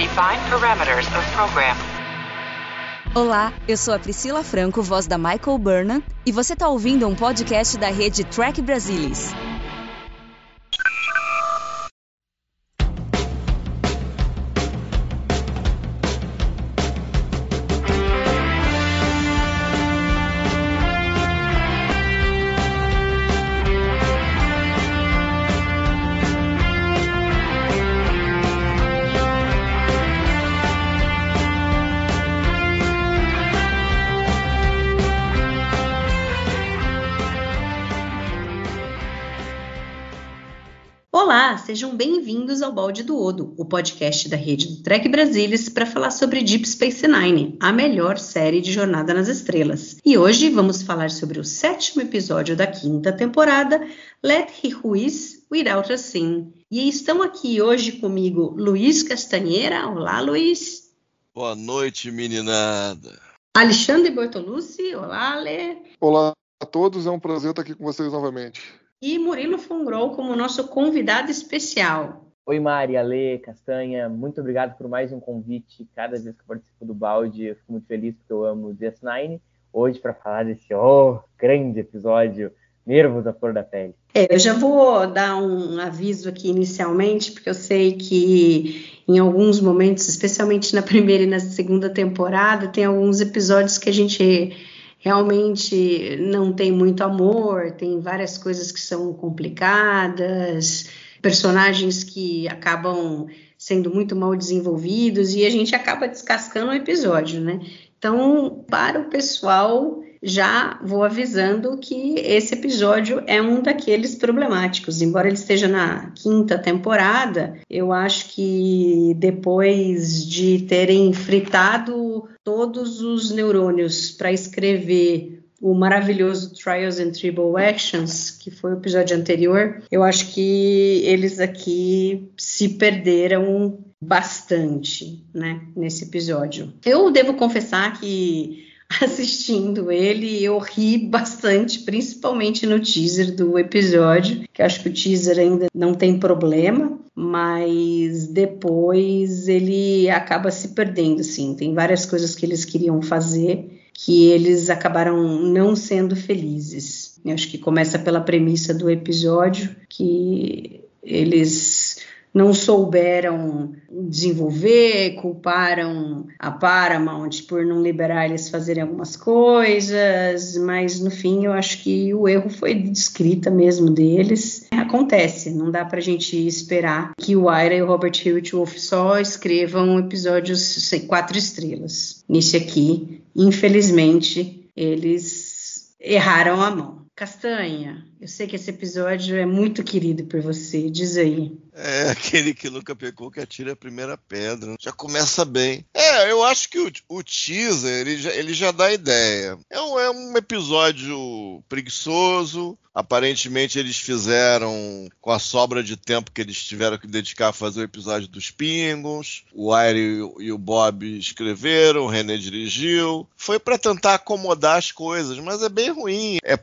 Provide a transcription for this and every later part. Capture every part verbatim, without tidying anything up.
Define parameters of program. Olá, eu sou a Priscila Franco, voz da Michael Burnham, e você está ouvindo um podcast da rede Trek Brasilis. Olá, sejam bem-vindos ao Balde do Odo, o podcast da rede do Trek Brasilis para falar sobre Deep Space Nine, a melhor série de Jornada nas Estrelas. E hoje vamos falar sobre o sétimo episódio da quinta temporada, Let He Who Is Without a Sin. E estão aqui hoje comigo Luiz Castanheira. Olá, Luiz. Boa noite, meninada. Alexandre Bortolucci. Olá, Ale. Olá a todos, é um prazer estar aqui com vocês novamente. E Murilo Fongrol como nosso convidado especial. Oi, Mari, Ale, Castanha, muito obrigado por mais um convite. Cada vez que eu participo do Balde, eu fico muito feliz porque eu amo D S nove. Hoje, para falar desse oh, grande episódio, nervos à flor da pele. É, eu já vou dar um aviso aqui inicialmente, porque eu sei que em alguns momentos, especialmente na primeira e na segunda temporada, tem alguns episódios que a gente realmente não tem muito amor, tem várias coisas que são complicadas, personagens que acabam sendo muito mal desenvolvidos e a gente acaba descascando o episódio, né? Então, para o pessoal, já vou avisando que esse episódio é um daqueles problemáticos. Embora ele esteja na quinta temporada, eu acho que depois de terem fritado todos os neurônios para escrever o maravilhoso Trials and Tribble Actions, que foi o episódio anterior, eu acho que eles aqui se perderam bastante, né, nesse episódio. Eu devo confessar que assistindo ele, eu ri bastante, principalmente no teaser do episódio, que eu acho que o teaser ainda não tem problema, mas depois ele acaba se perdendo, assim, tem várias coisas que eles queriam fazer que eles acabaram não sendo felizes. Eu acho que começa pela premissa do episódio, que eles não souberam desenvolver, culparam a Paramount por não liberar eles fazerem algumas coisas, mas no fim eu acho que o erro foi de escrita mesmo deles. Acontece, não dá pra gente esperar que o Ira e o Robert Hewitt Wolf só escrevam episódios quatro estrelas. Nesse aqui, infelizmente, eles erraram a mão. Castanha, eu sei que esse episódio é muito querido por você, diz aí. É aquele que nunca pecou que atira a primeira pedra. Já começa bem. É, eu acho que o, o teaser, ele já, ele já dá ideia. É um, é um episódio preguiçoso. Aparentemente eles fizeram com a sobra de tempo que eles tiveram que dedicar a fazer o episódio dos Pingos. O Ira e, e o Bob escreveram, o René dirigiu. Foi para tentar acomodar as coisas, mas é bem ruim. É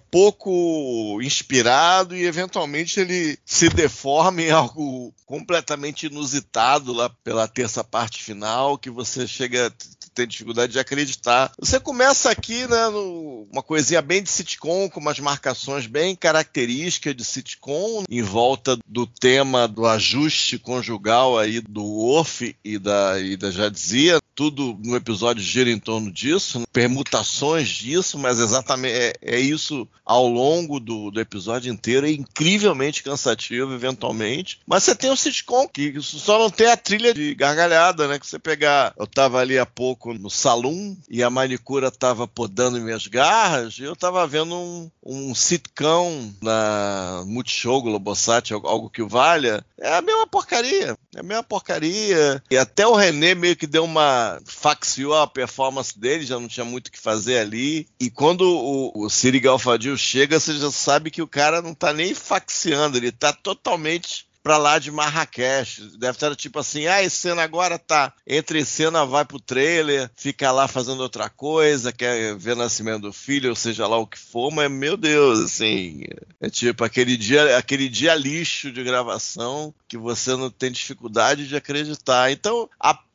pouco inspirado e eventualmente ele se deforma em algo completamente inusitado lá pela terça parte final, que você chega a ter dificuldade de acreditar. Você começa aqui, né, no, uma coisinha bem de sitcom, com umas marcações bem características de sitcom, em volta do tema do ajuste conjugal aí do Worf e da, e da Jadzia. Tudo no episódio gira em torno disso, né? Permutações disso, mas exatamente é, é isso ao longo do, do episódio inteiro. É incrivelmente cansativo, eventualmente. Mas você tem um sitcom que só não tem a trilha de gargalhada, né? Que você pegar... Eu tava ali há pouco no salão e a manicura tava podando minhas garras e eu tava vendo um, um sitcom na Multishow, Globosat, algo que valha. É a mesma porcaria. É a mesma porcaria. E até o René meio que deu uma... faxiou a performance dele, já não tinha muito o que fazer ali. E quando o, o Ciri Galfadil chega, você já sabe que o cara não tá nem faxiando, ele tá totalmente pra lá de Marrakech. Deve estar tipo assim, ah, a cena agora tá entre cena, vai pro trailer, fica lá fazendo outra coisa, quer ver o nascimento do filho, ou seja lá o que for, mas meu Deus, assim, é tipo aquele dia, aquele dia lixo de gravação que você não tem dificuldade de acreditar. Então, a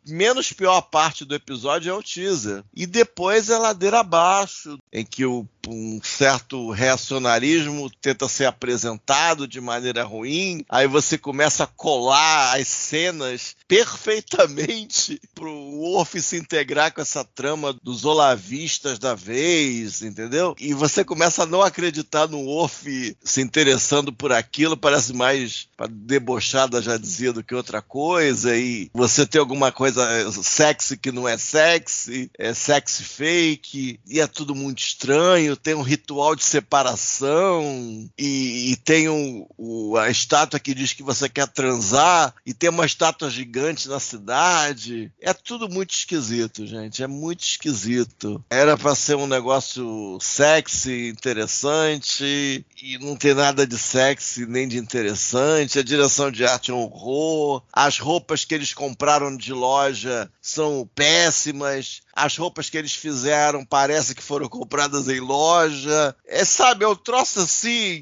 menos pior parte do episódio é o teaser. E depois é ladeira abaixo, em que o, um certo reacionarismo tenta ser apresentado de maneira ruim. Aí você começa a colar as cenas perfeitamente pro Worf se integrar com essa trama dos olavistas da vez, entendeu? E você começa a não acreditar no Worf se interessando por aquilo, parece mais pra debochada, já dizia, do que outra coisa, e você tem alguma coisa sexy que não é sexy, é sexy fake, e é tudo muito estranho, tem um ritual de separação, e, e tem um, o, a estátua que diz que você quer transar, e tem uma estátua gigante na cidade. É tudo muito esquisito, gente, é muito esquisito. Era pra ser um negócio sexy, interessante, e não tem nada de sexy nem de interessante. A direção de arte é um horror, as roupas que eles compraram de loja são péssimas, as roupas que eles fizeram parece que foram compradas em loja. É, sabe, é um troço assim,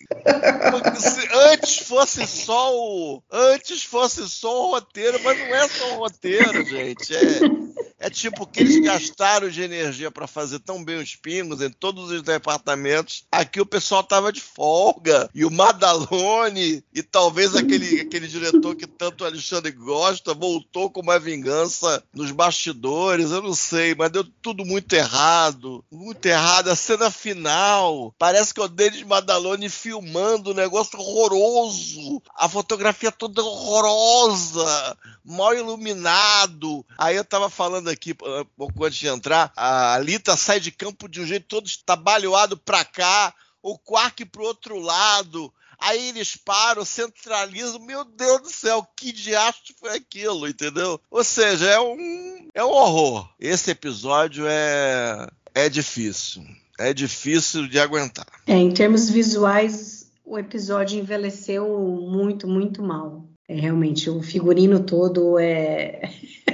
se antes fosse só o antes fosse só o roteiro, mas não é só o roteiro, gente, é É tipo que eles gastaram de energia para fazer tão bem os pingos em todos os departamentos. Aqui o pessoal tava de folga. E o Madalone e talvez aquele, aquele diretor que tanto o Alexandre gosta voltou com uma vingança nos bastidores. Eu não sei, mas deu tudo muito errado. Muito errado. A cena final parece que é o Denis Madalone filmando um negócio horroroso. A fotografia toda horrorosa. Mal iluminado. Aí eu tava falando aqui, um pouco antes de entrar, a Lita sai de campo de um jeito todo estabalhoado pra cá, o Quark pro outro lado, aí eles param, centralizam, meu Deus do céu, que diacho foi aquilo, entendeu? Ou seja, é um, é um horror. Esse episódio é, é difícil, é difícil de aguentar. É, em termos visuais, o episódio envelheceu muito, muito mal. É, realmente, o figurino todo é...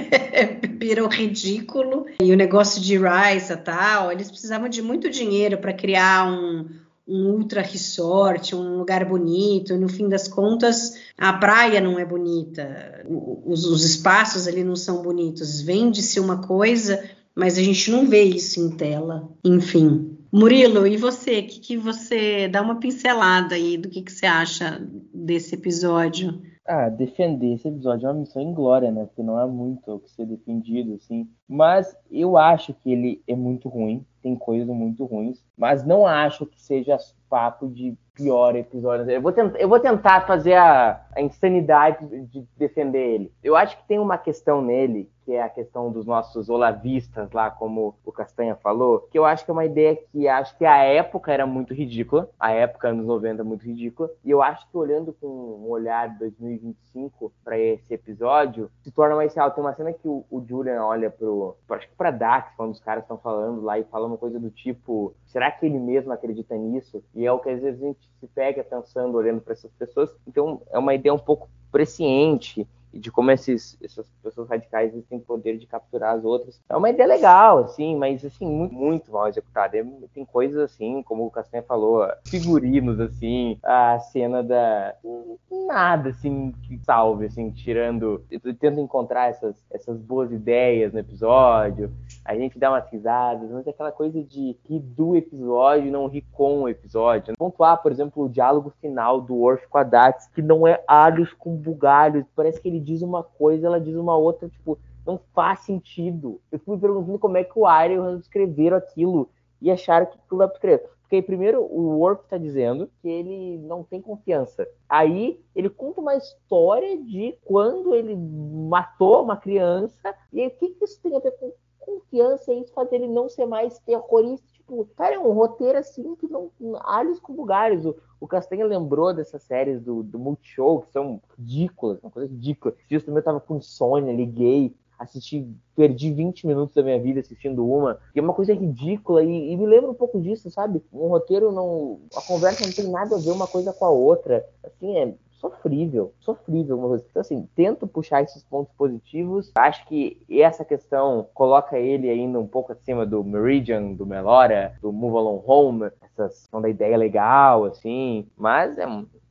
virou ridículo. E o negócio de Risa e tal, eles precisavam de muito dinheiro para criar um, um ultra resort, um lugar bonito. E no fim das contas, a praia não é bonita. Os, os espaços ali não são bonitos. Vende-se uma coisa, mas a gente não vê isso em tela. Enfim. Murilo, e você? Que, que você dá uma pincelada aí do que, que você acha desse episódio? Ah, defender esse episódio é uma missão inglória, né? Porque não há muito o que ser defendido, assim. Mas eu acho que ele é muito ruim, tem coisas muito ruins, mas não acho que seja papo de pior episódio. Eu vou, tent- eu vou tentar fazer a, a insanidade de defender ele. Eu acho que tem uma questão nele, que é a questão dos nossos olavistas lá, como o Castanha falou, que eu acho que é uma ideia que acho que a época era muito ridícula, a época anos noventa muito ridícula, e eu acho que olhando com um olhar de dois mil e vinte e cinco para esse episódio, se torna mais real. Tem uma cena que o, o Julian olha pro, acho que pra Dax, quando os caras estão falando lá, e fala uma coisa do tipo, será que ele mesmo acredita nisso? E é o que às vezes a gente se pega pensando, olhando para essas pessoas. Então é uma ideia um pouco presciente e de como esses, essas pessoas radicais têm poder de capturar as outras. É uma ideia legal, assim, mas assim, muito, muito mal executada. Tem coisas assim, como o Castanha falou, figurinos, assim, a cena da... nada, assim, que salve, assim, tirando... Eu tento encontrar essas, essas boas ideias no episódio, a gente dá umas risadas, mas é aquela coisa de rir do episódio, não rir com o episódio. Pontuar, por exemplo, o diálogo final do Worf com a Dax, que não é alhos com bugalhos, parece que ele diz uma coisa, ela diz uma outra, tipo, não faz sentido. Eu fui me perguntando como é que o Arya e o Hans escreveram aquilo e acharam que tudo dá pra escrever. Porque primeiro o Worf tá dizendo que ele não tem confiança. Aí ele conta uma história de quando ele matou uma criança, e aí o que, que isso tem a ver com confiança? E isso faz ele não ser mais terrorista. Tipo, cara, é um roteiro assim que não... alhos com bugalhos. O, o Castanha lembrou dessas séries do, do Multishow, que são ridículas, uma coisa ridícula. Esse dia também eu tava com insônia, liguei, assisti, perdi vinte minutos da minha vida assistindo uma, que é uma coisa ridícula, e, e me lembra um pouco disso, sabe? Um roteiro não... a conversa não tem nada a ver uma coisa com a outra. Assim, é sofrível, sofrível uma coisa. Então, assim, tento puxar esses pontos positivos. Acho que essa questão coloca ele ainda um pouco acima do Meridian, do Melora, do Move Along Home, essa questão da ideia legal, assim, mas é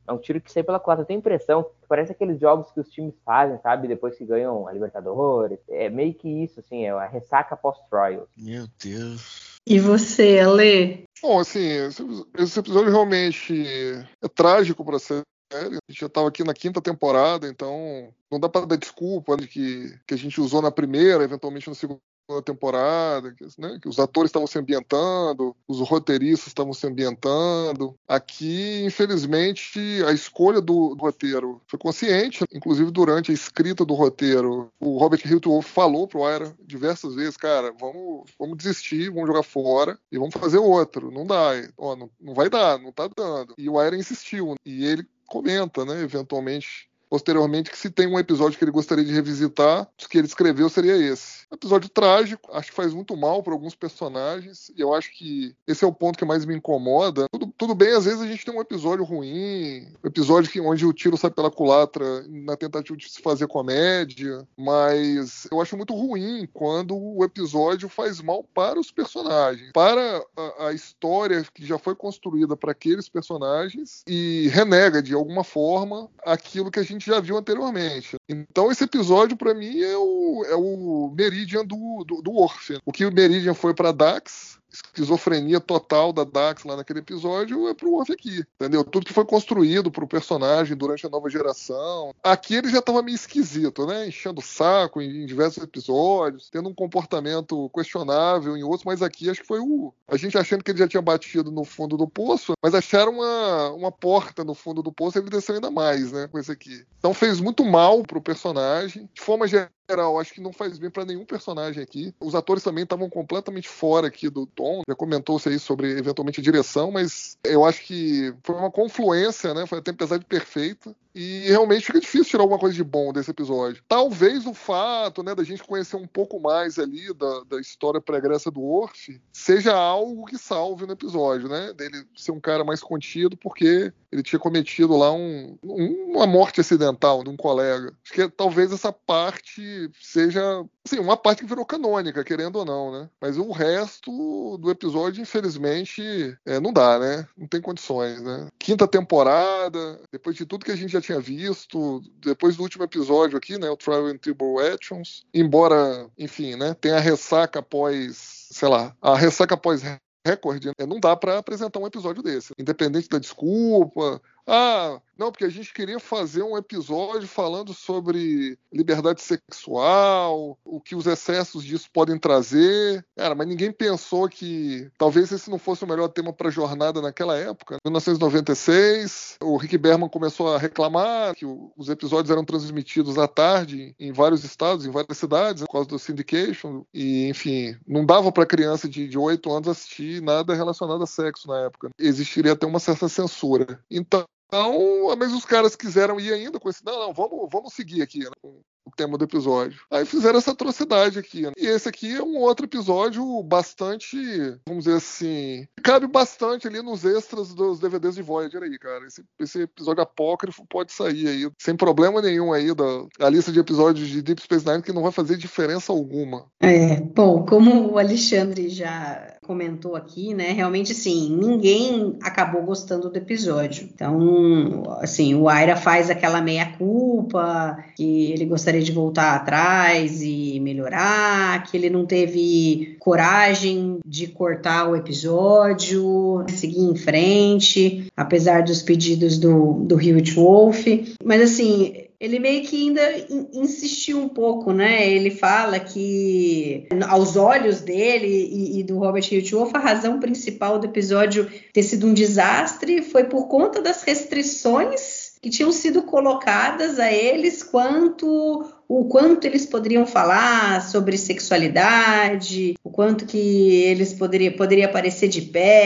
é um tiro que sai pela culatra. Eu tenho a impressão que parece aqueles jogos que os times fazem, sabe? Depois que ganham a Libertadores. É meio que isso, assim, é a ressaca pós-trials. Meu Deus. E você, Ale? Bom, assim, esse, esse episódio realmente é trágico para ser. A gente já estava aqui na quinta temporada, então não dá para dar desculpa de que, que a gente usou na primeira, eventualmente na segunda temporada, que, né, que os atores estavam se ambientando, os roteiristas estavam se ambientando. Aqui, infelizmente, a escolha do, do roteiro foi consciente, inclusive durante a escrita do roteiro, o Robert Hiltwoff falou pro Ira diversas vezes, cara, vamos, vamos desistir, vamos jogar fora e vamos fazer outro. Não dá, ó, não, não vai dar, não tá dando. E o Ira insistiu, e ele comenta, né, eventualmente, posteriormente, que se tem um episódio que ele gostaria de revisitar, o que ele escreveu seria esse. Um episódio trágico, acho que faz muito mal para alguns personagens, e eu acho que esse é o ponto que mais me incomoda. Tudo, tudo bem, às vezes a gente tem um episódio ruim, um episódio que, onde o tiro sai pela culatra na tentativa de se fazer comédia, mas eu acho muito ruim quando o episódio faz mal para os personagens, para a, a história que já foi construída para aqueles personagens e renega, de alguma forma, aquilo que a gente já viu anteriormente. Então esse episódio, para mim, é o, é o Meridian do, do, do Worf. O que o Meridian foi para Dax, esquizofrenia total da Dax lá naquele episódio, é pro Worf aqui, entendeu? Tudo que foi construído pro personagem durante a nova geração. Aqui ele já tava meio esquisito, né? Enchendo o saco em, em diversos episódios, tendo um comportamento questionável em outros, mas aqui acho que foi o... A gente achando que ele já tinha batido no fundo do poço, mas acharam uma, uma porta no fundo do poço e ele desceu ainda mais, né? Com esse aqui. Então fez muito mal pro personagem. De forma geral, acho que não faz bem para nenhum personagem aqui. Os atores também estavam completamente fora aqui do tom. Já comentou-se aí sobre, eventualmente, a direção, mas eu acho que foi uma confluência, né? Foi a tempestade perfeita. E realmente fica difícil tirar alguma coisa de bom desse episódio. Talvez o fato, né, da gente conhecer um pouco mais ali da, da história pregressa do Worf seja algo que salve no episódio, né? Dele ser um cara mais contido porque ele tinha cometido lá um, um, uma morte acidental de um colega. Acho que talvez essa parte seja, assim, uma parte que virou canônica, querendo ou não, né? Mas o resto do episódio, infelizmente, é, não dá, né? Não tem condições, né? Quinta temporada, depois de tudo que a gente já tinha visto, depois do último episódio aqui, né? O Trial and Tribulations, embora, enfim, né? Tem a ressaca após, sei lá, a ressaca após recorde, né? Não dá pra apresentar um episódio desse. Independente da desculpa... Ah, não, porque a gente queria fazer um episódio falando sobre liberdade sexual, o que os excessos disso podem trazer. Cara, mas ninguém pensou que talvez esse não fosse o melhor tema para a jornada naquela época. Em mil novecentos e noventa e seis, o Rick Berman começou a reclamar que os episódios eram transmitidos à tarde em vários estados, em várias cidades, por causa do syndication. E, enfim, não dava para criança de oito anos assistir nada relacionado a sexo na época. Existiria até uma certa censura. Então, Então, mas os caras quiseram ir ainda com esse, não, não, vamos, vamos seguir aqui, né, com o tema do episódio. Aí fizeram essa atrocidade aqui, né? E esse aqui é um outro episódio bastante, vamos dizer assim, cabe bastante ali nos extras dos D V Ds de Voyager aí, cara. Esse, esse episódio apócrifo pode sair aí, sem problema nenhum aí da a lista de episódios de Deep Space Nine, que não vai fazer diferença alguma. É, bom, como o Alexandre já comentou aqui, né, realmente, assim, ninguém acabou gostando do episódio. Então, assim, o Ira faz aquela meia-culpa, que ele gostaria de voltar atrás e melhorar, que ele não teve coragem de cortar o episódio, seguir em frente, apesar dos pedidos do, do Hiltwoff. Mas, assim, ele meio que ainda insistiu um pouco, né? Ele fala que, aos olhos dele e, e do Robert Hiltwoff, a razão principal do episódio ter sido um desastre foi por conta das restrições que tinham sido colocadas a eles quanto o quanto eles poderiam falar sobre sexualidade, o quanto que eles poderiam poderia aparecer de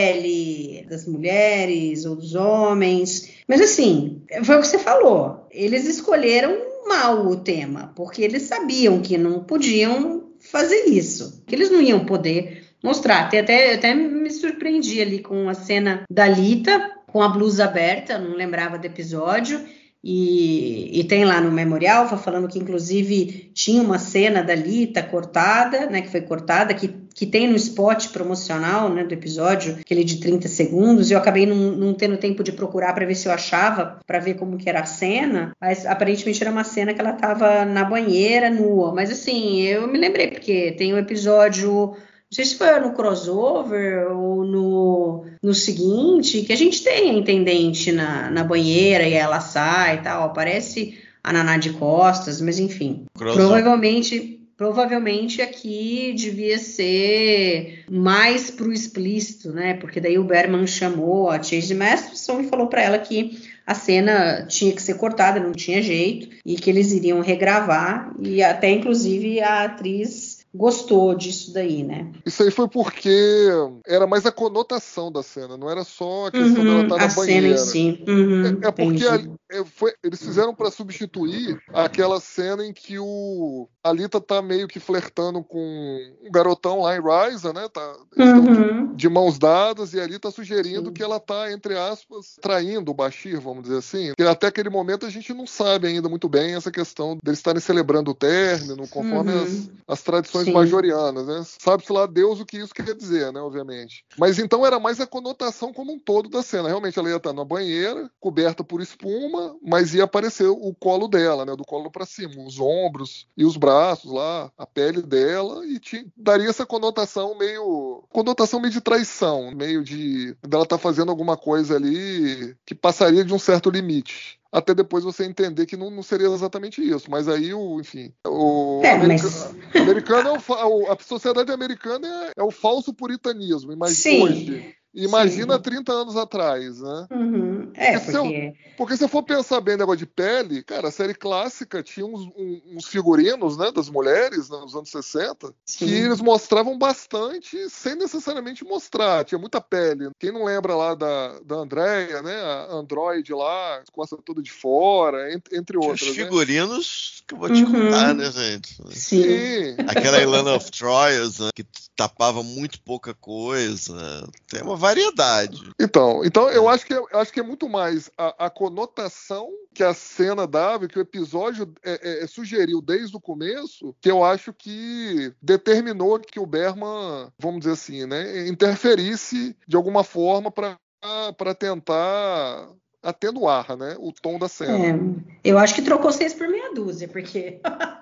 pele das mulheres ou dos homens. Mas assim, foi o que você falou, eles escolheram mal o tema, porque eles sabiam que não podiam fazer isso, que eles não iam poder mostrar. Até, até, até me surpreendi ali com a cena da Lita, com a blusa aberta, não lembrava do episódio, E, e tem lá no memorial, falando que inclusive tinha uma cena da Lita cortada, né, que foi cortada, que, que tem no spot promocional, né, do episódio, aquele de trinta segundos, e eu acabei não, não tendo tempo de procurar para ver se eu achava, para ver como que era a cena, mas aparentemente era uma cena que ela estava na banheira, nua, mas assim, eu me lembrei, porque tem um episódio... Não sei se foi no crossover ou no, no seguinte, que a gente tem a intendente na, na banheira e ela sai e tal, aparece a Naná de costas, mas enfim. Crossover. Provavelmente, provavelmente aqui devia ser mais pro explícito, né? Porque daí o Berman chamou a Chase Masterson e falou para ela que a cena tinha que ser cortada, não tinha jeito, e que eles iriam regravar, e até inclusive a atriz gostou disso daí, né? Isso aí foi porque era mais a conotação da cena, não era só a questão uhum, dela estar na a banheira. A cena em si. Uhum, é, é porque a, é, foi, eles fizeram para substituir aquela cena em que o a Lita tá meio que flertando com um garotão lá em Ryza, né? Tá, uhum. de mãos dadas, e ali tá sugerindo Sim. que ela tá, entre aspas, traindo o Bashir, vamos dizer assim. E até aquele momento a gente não sabe ainda muito bem essa questão deles estarem celebrando o término, conforme uhum. as, as tradições Sim. majorianas, né? Sabe-se lá Deus o que isso quer dizer, né? Obviamente. Mas então era mais a conotação como um todo da cena. Realmente ela ia estar na banheira, coberta por espuma, mas ia aparecer o colo dela, né? Do colo para cima, os ombros e os braços lá, a pele dela, e te, daria essa conotação meio conotação meio de traição, meio de dela estar tá fazendo alguma coisa ali que passaria de um certo limite. Até depois você entender que não, não seria exatamente isso. Mas aí, o, enfim, o é, americano, mas... americano é o, a sociedade americana é, é o falso puritanismo. Imagina Sim. hoje. Imagina Sim. trinta anos atrás, né? Uhum. É, porque, porque... Se eu, porque se eu for pensar bem no negócio de pele, cara, a série clássica tinha uns, uns figurinos, né, das mulheres, né, nos anos sessenta, Sim. que eles mostravam bastante, sem necessariamente mostrar. Tinha muita pele. Quem não lembra lá da, da Andrea, né, a Android lá, costa toda de fora, entre, entre outras. Os né? figurinos que eu vou te uhum. contar, né, gente? Sim. Sim. Aquela Ilana of Troyes, né, que tapava muito pouca coisa. Tem uma variedade. Então, então eu acho que é, eu acho que é muito mais a, a conotação que a cena dava, que o episódio é, é, sugeriu desde o começo, que eu acho que determinou que o Berman, vamos dizer assim, né, interferisse de alguma forma para para tentar atenuar, né, o tom da cena. É, eu acho que trocou seis por meia dúzia, porque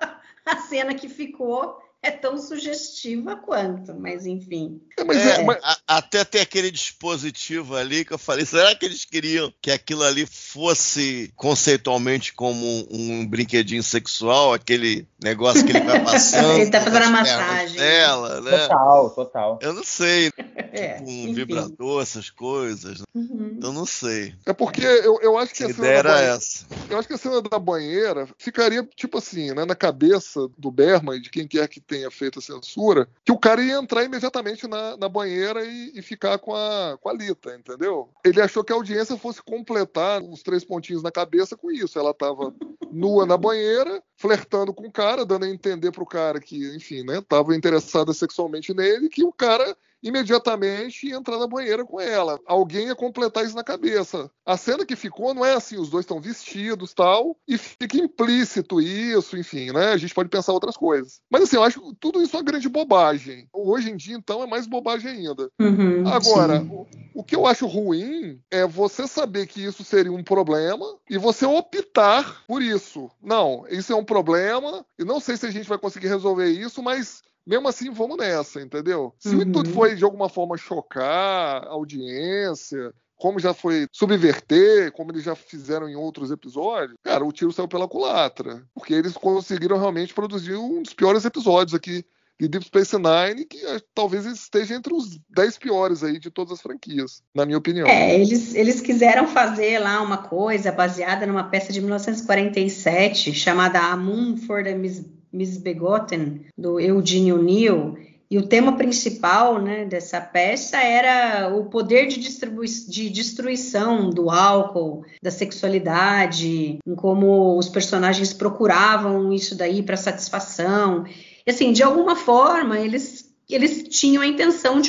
a cena que ficou é tão sugestiva quanto, mas enfim. É, mas é, é, mas... A, até ter aquele dispositivo ali que eu falei, será que eles queriam que aquilo ali fosse conceitualmente como um, um brinquedinho sexual, aquele negócio que ele vai passando? Ele tá fazendo a massagem. Dela, né? Total, total. Eu não sei. É, tipo um enfim. vibrador, essas coisas. Né? Uhum. Então não sei. É porque eu, eu acho que a a ideia era banheira, essa. Eu acho que a cena da banheira ficaria, tipo assim, né, na cabeça do Berman, de quem quer que tenha feito a censura, que o cara ia entrar imediatamente na, na banheira e, e ficar com a, com a Lita, entendeu? Ele achou que a audiência fosse completar os três pontinhos na cabeça com isso. Ela tava nua na banheira, flertando com o cara, dando a entender pro cara que, enfim, né, tava interessada sexualmente nele, que o cara imediatamente ia entrar na banheira com ela. Alguém ia completar isso na cabeça. A cena que ficou não é assim, os dois estão vestidos e tal, e fica implícito isso, enfim, né? A gente pode pensar outras coisas. Mas assim, eu acho que tudo isso é uma grande bobagem. Hoje em dia, então, é mais bobagem ainda. Uhum, Agora, o, o que eu acho ruim é você saber que isso seria um problema e você optar por isso. Não, isso é um problema, e não sei se a gente vai conseguir resolver isso, mas mesmo assim, vamos nessa, entendeu? Se uhum. o intuito foi, de alguma forma, chocar a audiência, como já foi subverter, como eles já fizeram em outros episódios, cara, o tiro saiu pela culatra. Porque eles conseguiram realmente produzir um dos piores episódios aqui de Deep Space Nine, que talvez esteja entre os dez piores aí de todas as franquias, na minha opinião. É, eles, eles quiseram fazer lá uma coisa baseada numa peça de mil novecentos e quarenta e sete, chamada A Moon for the Mis- Misbegotten, do Eugene O'Neill, e o tema principal, né, dessa peça era o poder de, distribui- de destruição do álcool, da sexualidade, em como os personagens procuravam isso daí para satisfação. E assim, de alguma forma, eles, eles tinham a intenção de,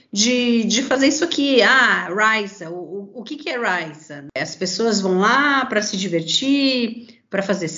de, de fazer isso aqui. Ah, Raisa, o, o que, que é Raisa? As pessoas vão lá para se divertir, para fazer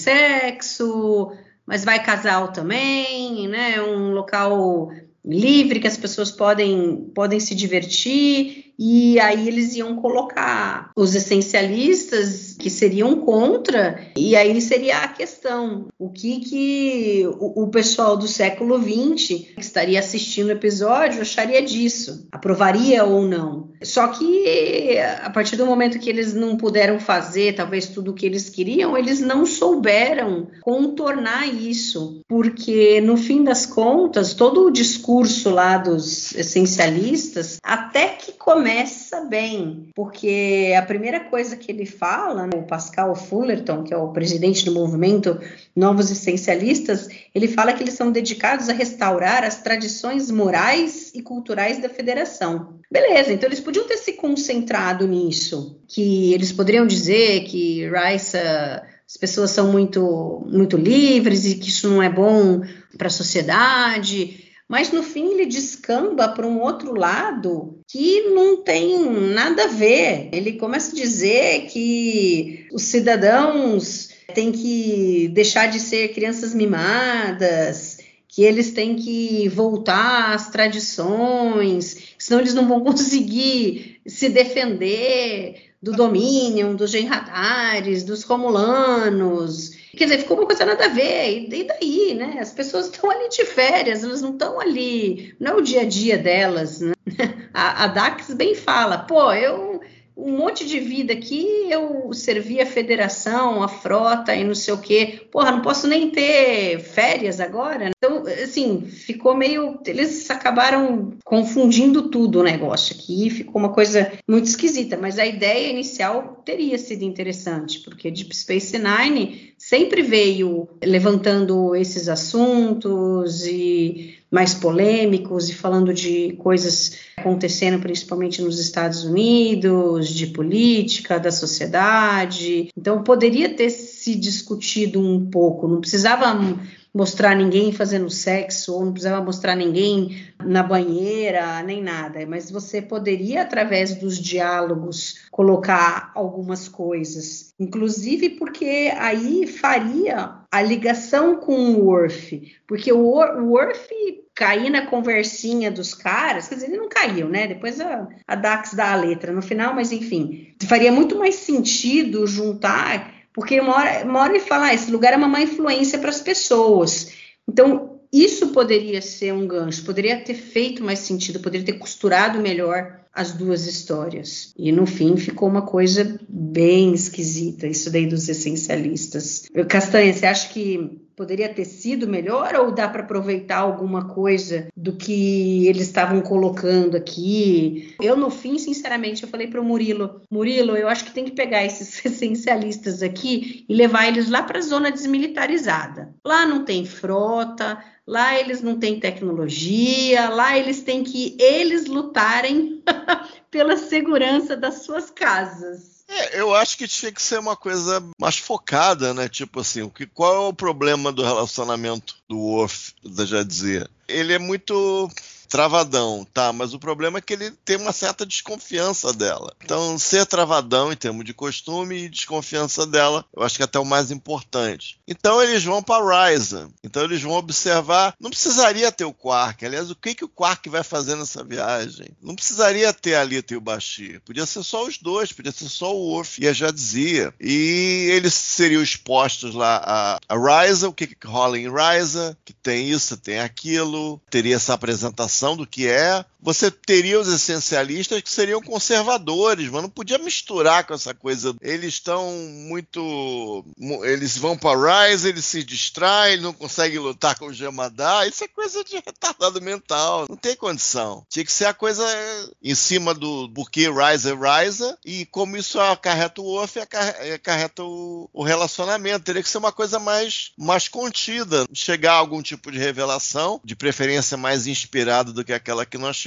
sexo, mas vai casal também, né? Um local livre que as pessoas podem, podem se divertir, e aí eles iam colocar os essencialistas que seriam contra, e aí seria a questão, o que que o, o pessoal do século vinte que estaria assistindo o episódio acharia disso, aprovaria ou não. Só que a partir do momento que eles não puderam fazer talvez tudo o que eles queriam, eles não souberam contornar isso, porque no fim das contas, todo o discurso lá dos essencialistas até que começa bem, porque a primeira coisa que ele fala, né, o Pascal Fullerton, que é o presidente do movimento Novos Essencialistas, ele fala que eles são dedicados a restaurar as tradições morais e culturais da federação. Beleza, então eles podiam ter se concentrado nisso, que eles poderiam dizer que Raisa, as pessoas são muito, muito livres e que isso não é bom para a sociedade, mas no fim ele descamba para um outro lado que não tem nada a ver. Ele começa a dizer que os cidadãos têm que deixar de ser crianças mimadas, que eles têm que voltar às tradições, senão eles não vão conseguir se defender do Dominion, dos Genradares, dos Romulanos. Quer dizer, ficou uma coisa nada a ver, e daí, né? As pessoas estão ali de férias, elas não estão ali, não é o dia a dia delas, né? A, a Dax bem fala, pô, eu, um monte de vida aqui, eu servi a federação, a frota e não sei o quê, porra, não posso nem ter férias agora, né? Então, assim, ficou meio, eles acabaram confundindo tudo o negócio aqui, ficou uma coisa muito esquisita, mas a ideia inicial teria sido interessante, porque Deep Space Nine sempre veio levantando esses assuntos e mais polêmicos e falando de coisas acontecendo principalmente nos Estados Unidos, de política, da sociedade. Então poderia ter se discutido um pouco, não precisava mostrar ninguém fazendo sexo, ou não precisava mostrar ninguém na banheira, nem nada, mas você poderia, através dos diálogos, colocar algumas coisas, inclusive porque aí faria a ligação com o Worf, porque o Worf cair na conversinha dos caras, quer dizer, ele não caiu, né? Depois a, a Dax dá a letra no final, mas enfim, faria muito mais sentido juntar. Porque uma hora, uma hora ele fala, ah, esse lugar é uma má influência para as pessoas. Então, isso poderia ser um gancho, poderia ter feito mais sentido, poderia ter costurado melhor as duas histórias. E, no fim, ficou uma coisa bem esquisita, isso daí dos essencialistas. Castanha, você acha que poderia ter sido melhor ou dá para aproveitar alguma coisa do que eles estavam colocando aqui? Eu, no fim, sinceramente, eu falei para o Murilo, Murilo, eu acho que tem que pegar esses essencialistas aqui e levar eles lá para a zona desmilitarizada. Lá não tem frota, lá eles não têm tecnologia, lá eles têm que eles lutarem pela segurança das suas casas. É, eu acho que tinha que ser uma coisa mais focada, né? Tipo assim, o que, qual é o problema do relacionamento do Worf, da já dizia? Ele é muito travadão, tá? Mas o problema é que ele tem uma certa desconfiança dela. Então, ser travadão em termos de costume e desconfiança dela, eu acho que é até o mais importante. Então, eles vão para Raisa. Então, eles vão observar. Não precisaria ter o Quark. Aliás, o que, que o Quark vai fazer nessa viagem? Não precisaria ter a Lita e o Bashir. Podia ser só os dois. Podia ser só o Worf e a já dizia. E eles seriam expostos lá a, a Raisa, o que, que rola em Raisa, que tem isso, tem aquilo. Teria essa apresentação do que é, você teria os essencialistas que seriam conservadores, mas não podia misturar com essa coisa. Eles estão muito... Eles vão para Rise, eles se distraem, eles não conseguem lutar com o Jemadar. Isso é coisa de retardado mental. Não tem condição. Tinha que ser a coisa em cima do porquê Rise é Rise e como isso acarreta o Worf e acarreta o, o relacionamento. Teria que ser uma coisa mais, mais contida. Chegar a algum tipo de revelação, de preferência mais inspirada do que aquela que nós tivemos,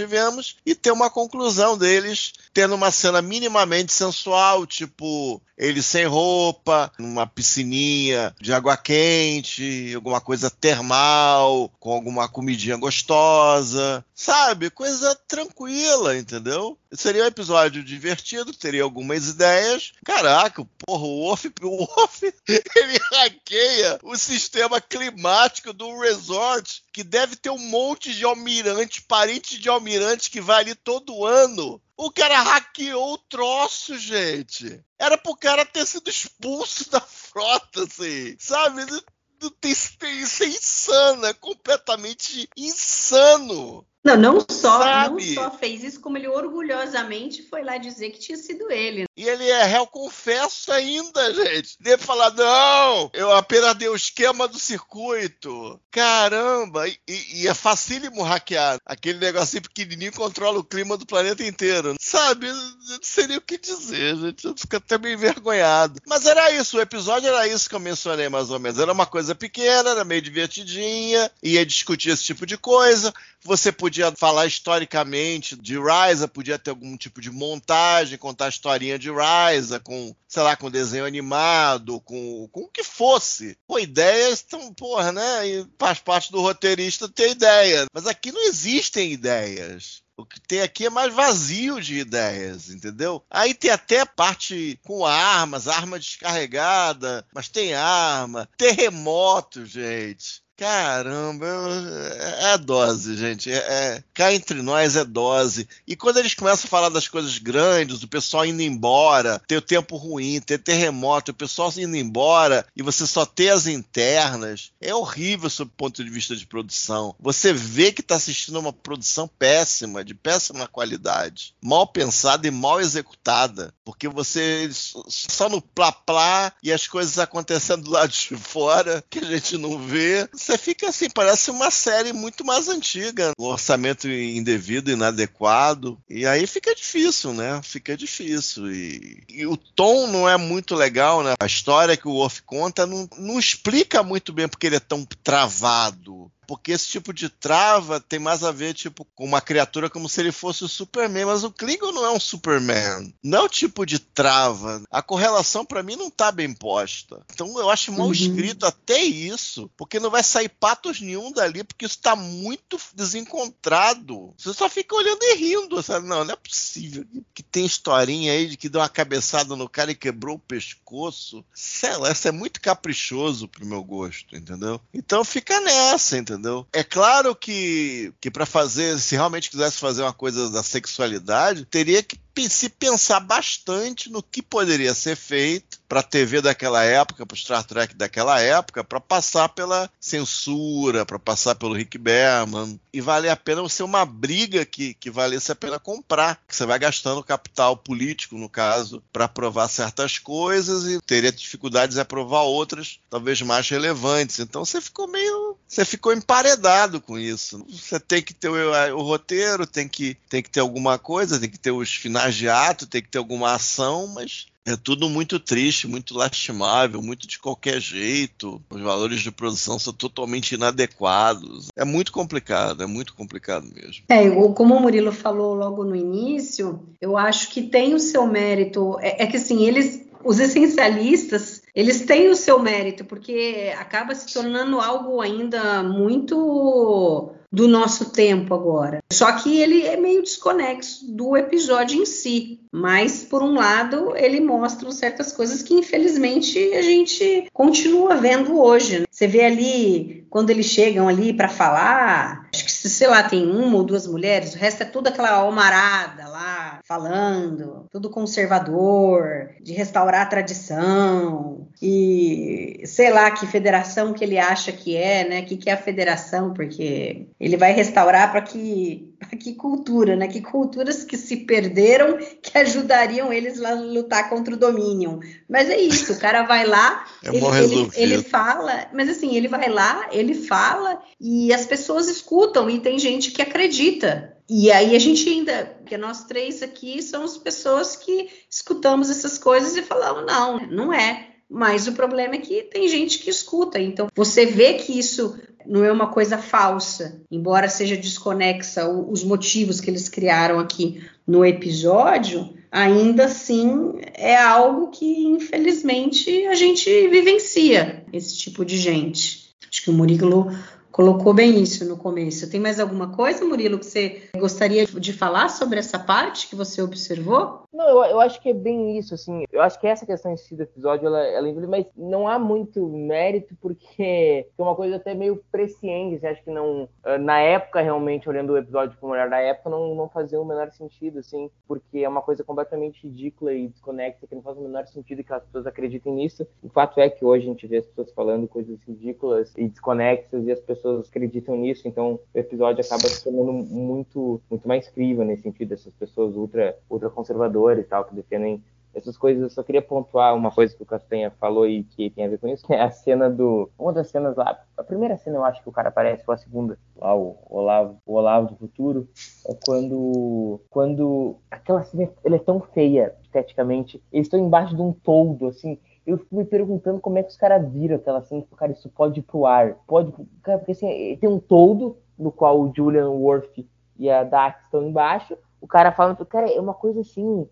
tivemos, e ter uma conclusão deles tendo uma cena minimamente sensual, tipo ele sem roupa, numa piscininha de água quente, alguma coisa termal, com alguma comidinha gostosa, sabe? Coisa tranquila, entendeu? Seria um episódio divertido, teria algumas ideias. Caraca, porra, o Worf, o Worf, ele hackeia o sistema climático do resort, que deve ter um monte de almirante, parente de almirante que vai ali todo ano. O cara hackeou o troço, gente. Era pro cara ter sido expulso da frota, assim, sabe? Não tem, isso é insano, é completamente insano. Não, não só, Sabe? não só fez isso, como ele orgulhosamente foi lá dizer que tinha sido ele. E ele é réu confesso ainda, gente. Deve falar, não, eu apenas dei o esquema do circuito. Caramba, e, e é facílimo hackear. Aquele negocinho pequenininho controla o clima do planeta inteiro. Sabe, eu não sei nem o que dizer, gente. Eu fico até meio envergonhado. Mas era isso, o episódio era isso que eu mencionei mais ou menos. Era uma coisa pequena, era meio divertidinha, ia discutir esse tipo de coisa. Você podia falar historicamente de Risa, podia ter algum tipo de montagem, contar a historinha de Risa, com, sei lá, com desenho animado, com, com o que fosse. Pô, ideias estão, porra, né? E faz parte do roteirista ter ideia. Mas aqui não existem ideias. O que tem aqui é mais vazio de ideias, entendeu? Aí tem até parte com armas, arma descarregada, mas tem arma, terremoto, gente. Caramba, é a dose, gente. É, é, cá entre nós é dose. E quando eles começam a falar das coisas grandes, do pessoal indo embora, ter o tempo ruim, ter terremoto, o pessoal indo embora e você só ter as internas, é horrível sob o ponto de vista de produção. Você vê que está assistindo a uma produção péssima, de péssima qualidade, mal pensada e mal executada, porque você só no plá-plá e as coisas acontecendo do lado de fora que a gente não vê. Você fica assim, parece uma série muito mais antiga, um orçamento indevido, inadequado, e aí fica difícil, né? Fica difícil. E, e o tom não é muito legal, né? A história que o Worf conta não, não explica muito bem porque ele é tão travado. Porque esse tipo de trava tem mais a ver tipo, com uma criatura como se ele fosse o Superman, mas o Klingon não é um Superman. Não é o tipo de trava. A correlação para mim não tá bem posta. Então eu acho mal uhum. escrito até isso, porque não vai sair patos nenhum dali, porque isso tá muito desencontrado. Você só fica olhando e rindo, sabe? Não, não é possível que tem historinha aí de que deu uma cabeçada no cara e quebrou o pescoço. Sei lá, isso é muito caprichoso pro meu gosto, entendeu? Então fica nessa, entendeu? Entendeu? É claro que, que para fazer, se realmente quisesse fazer uma coisa da sexualidade, teria que se pensar bastante no que poderia ser feito para a T V daquela época, para o Star Trek daquela época, para passar pela censura, para passar pelo Rick Berman, e vale a pena ser uma briga que, que valesse a pena comprar, que você vai gastando capital político, no caso, para aprovar certas coisas e teria dificuldades em aprovar outras, talvez mais relevantes. Então você ficou meio... você ficou emparedado com isso. Você tem que ter o, o roteiro, tem que, tem que ter alguma coisa, tem que ter os finais de ato, tem que ter alguma ação, mas é tudo muito triste, muito lastimável, muito de qualquer jeito. Os valores de produção são totalmente inadequados. É muito complicado, é muito complicado mesmo. É, como o Murilo falou logo no início, eu acho que tem o seu mérito. É, é que assim, eles, os essencialistas, eles têm o seu mérito, porque acaba se tornando algo ainda muito do nosso tempo agora. Só que ele é meio desconexo do episódio em si. Mas, por um lado, ele mostra certas coisas que, infelizmente, a gente continua vendo hoje, né? Você vê ali, quando eles chegam ali para falar, acho que, sei lá, tem uma ou duas mulheres, o resto é tudo aquela almarada lá, falando, tudo conservador, de restaurar a tradição, e sei lá que federação que ele acha que é, né? O que, que é a federação, porque ele vai restaurar para que, pra que cultura, né? Que culturas que se perderam, que ajudariam eles a lutar contra o Dominion. Mas é isso, o cara vai lá, é ele, ele, ele fala, mas assim, ele vai lá, ele fala e as pessoas escutam e tem gente que acredita. E aí a gente ainda, porque nós três aqui somos pessoas que escutamos essas coisas e falamos, não, não é. Mas o problema é que tem gente que escuta, então você vê que isso não é uma coisa falsa, embora seja desconexa os motivos que eles criaram aqui no episódio, ainda assim é algo que, infelizmente, a gente vivencia, esse tipo de gente. Acho que o Murilo colocou bem isso no começo. Tem mais alguma coisa, Murilo, que você gostaria de falar sobre essa parte que você observou? Não, eu, eu acho que é bem isso, assim. Eu acho que essa questão em si do episódio, ela, ela é mas não há muito mérito, porque é uma coisa até meio presciente. Você acha que não... Na época, realmente, olhando o episódio com o olhar da época, não, não fazia o menor sentido, assim, porque é uma coisa completamente ridícula e desconexa, que não faz o menor sentido que as pessoas acreditem nisso. O fato é que hoje a gente vê as pessoas falando coisas ridículas e desconexas e as pessoas acreditam nisso, então o episódio acaba se tornando muito, muito mais crível nesse sentido, essas pessoas ultra, ultra conservadoras e tal, que defendem essas coisas. Eu só queria pontuar uma coisa que o Castanha falou e que tem a ver com isso, que é a cena do... Uma das cenas lá, a primeira cena eu acho que o cara aparece, ou a segunda, lá o Olavo, o Olavo do futuro, é quando, quando aquela cena, ela é tão feia, esteticamente, eles estão embaixo de um toldo, assim. Eu fico me perguntando como é que os caras viram aquela cena, tipo, cara, isso pode ir pro ar, pode, cara, porque assim, tem um toldo no qual o Julian Worth e a Dax estão embaixo, o cara falando, cara, é uma coisa assim,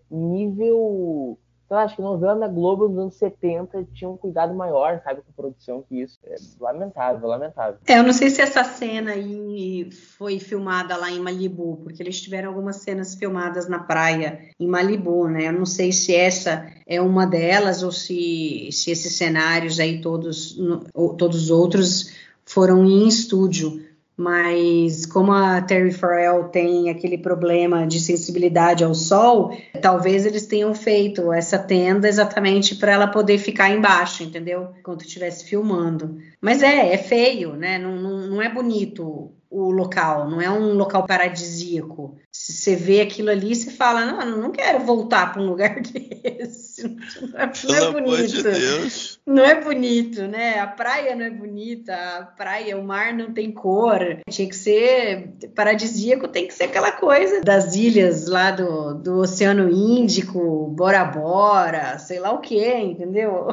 nível, sei lá, acho que novela na Globo nos anos setenta tinha um cuidado maior, sabe, com produção que isso. É lamentável, lamentável. É, eu não sei se essa cena aí foi filmada lá em Malibu, porque eles tiveram algumas cenas filmadas na praia em Malibu, né? Eu não sei se essa é uma delas ou se, se esses cenários aí todos, ou todos os outros foram em estúdio. Mas como a Terry Farrell tem aquele problema de sensibilidade ao sol, talvez eles tenham feito essa tenda exatamente para ela poder ficar embaixo, entendeu? Enquanto estivesse filmando. Mas é, é feio, né? Não, não, não é bonito o local, não é um local paradisíaco. Se você vê aquilo ali, você fala, não, não quero voltar para um lugar desse. Não é, não é bonito. De Deus. Não é bonito, né? A praia não é bonita, a praia, o mar não tem cor. Tinha que ser paradisíaco, tem que ser aquela coisa das ilhas lá do, do Oceano Índico, Bora Bora, sei lá o que, entendeu?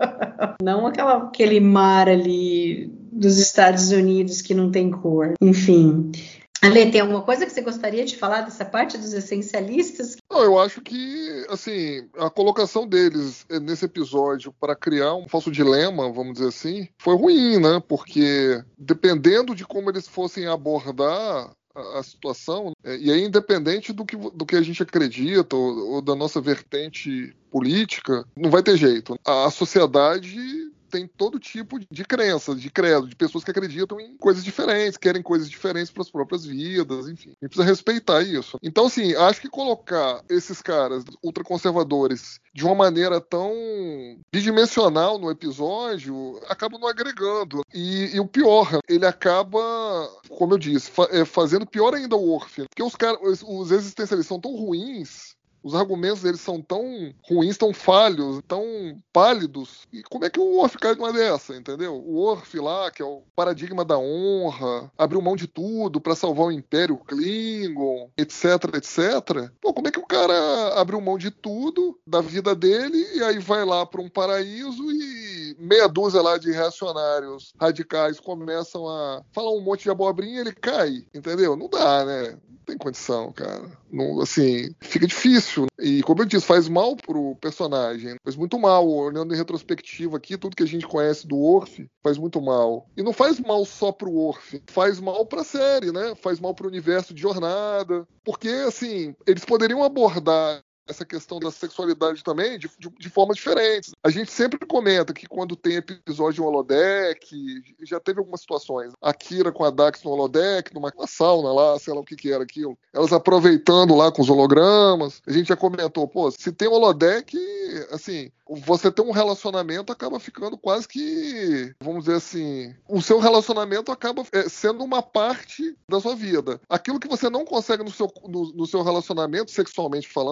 Não aquela, aquele mar ali dos Estados Unidos que não tem cor. Enfim. Ale, tem alguma coisa que você gostaria de falar dessa parte dos essencialistas? Não, eu acho que, assim, a colocação deles nesse episódio para criar um falso dilema, vamos dizer assim, foi ruim, né? Porque dependendo de como eles fossem abordar a, a situação, e aí independente do que, do que a gente acredita ou, ou da nossa vertente política, não vai ter jeito. A, a sociedade tem todo tipo de crenças, de credo, de pessoas que acreditam em coisas diferentes, querem coisas diferentes para as próprias vidas, enfim. A gente precisa respeitar isso. Então, assim, acho que colocar esses caras ultraconservadores de uma maneira tão bidimensional no episódio acaba não agregando. E, e o pior, ele acaba, como eu disse, fa- é, fazendo pior ainda o Worf. Porque os, cara, os, os existencialistas são tão ruins, os argumentos deles são tão ruins, tão falhos, tão pálidos. E como é que o Worf cai numa dessa, entendeu? O Worf lá, que é o paradigma da honra, abriu mão de tudo para salvar o Império Klingon, etc, etcétera. Pô, como é que o cara abriu mão de tudo da vida dele e aí vai lá para um paraíso e meia dúzia lá de reacionários radicais começam a falar um monte de abobrinha e ele cai, entendeu? Não dá, né? Tem condição, cara. Não, assim, fica difícil. E, como eu disse, faz mal pro personagem. Faz muito mal. Olhando em retrospectiva aqui, tudo que a gente conhece do Worf faz muito mal. E não faz mal só pro Worf. Faz mal pra série, né? Faz mal pro universo de Jornada. Porque, assim, eles poderiam abordar essa questão da sexualidade também de, de, de formas diferentes. A gente sempre comenta que quando tem episódio em holodeck, já teve algumas situações. A Kira com a Dax no holodeck, numa sauna lá, sei lá o que que era aquilo. Elas aproveitando lá com os hologramas. A gente já comentou, pô, se tem holodeck, assim, você ter um relacionamento acaba ficando quase que, vamos dizer assim, o seu relacionamento acaba é, sendo uma parte da sua vida. Aquilo que você não consegue no seu, no, no seu relacionamento, sexualmente falando, eu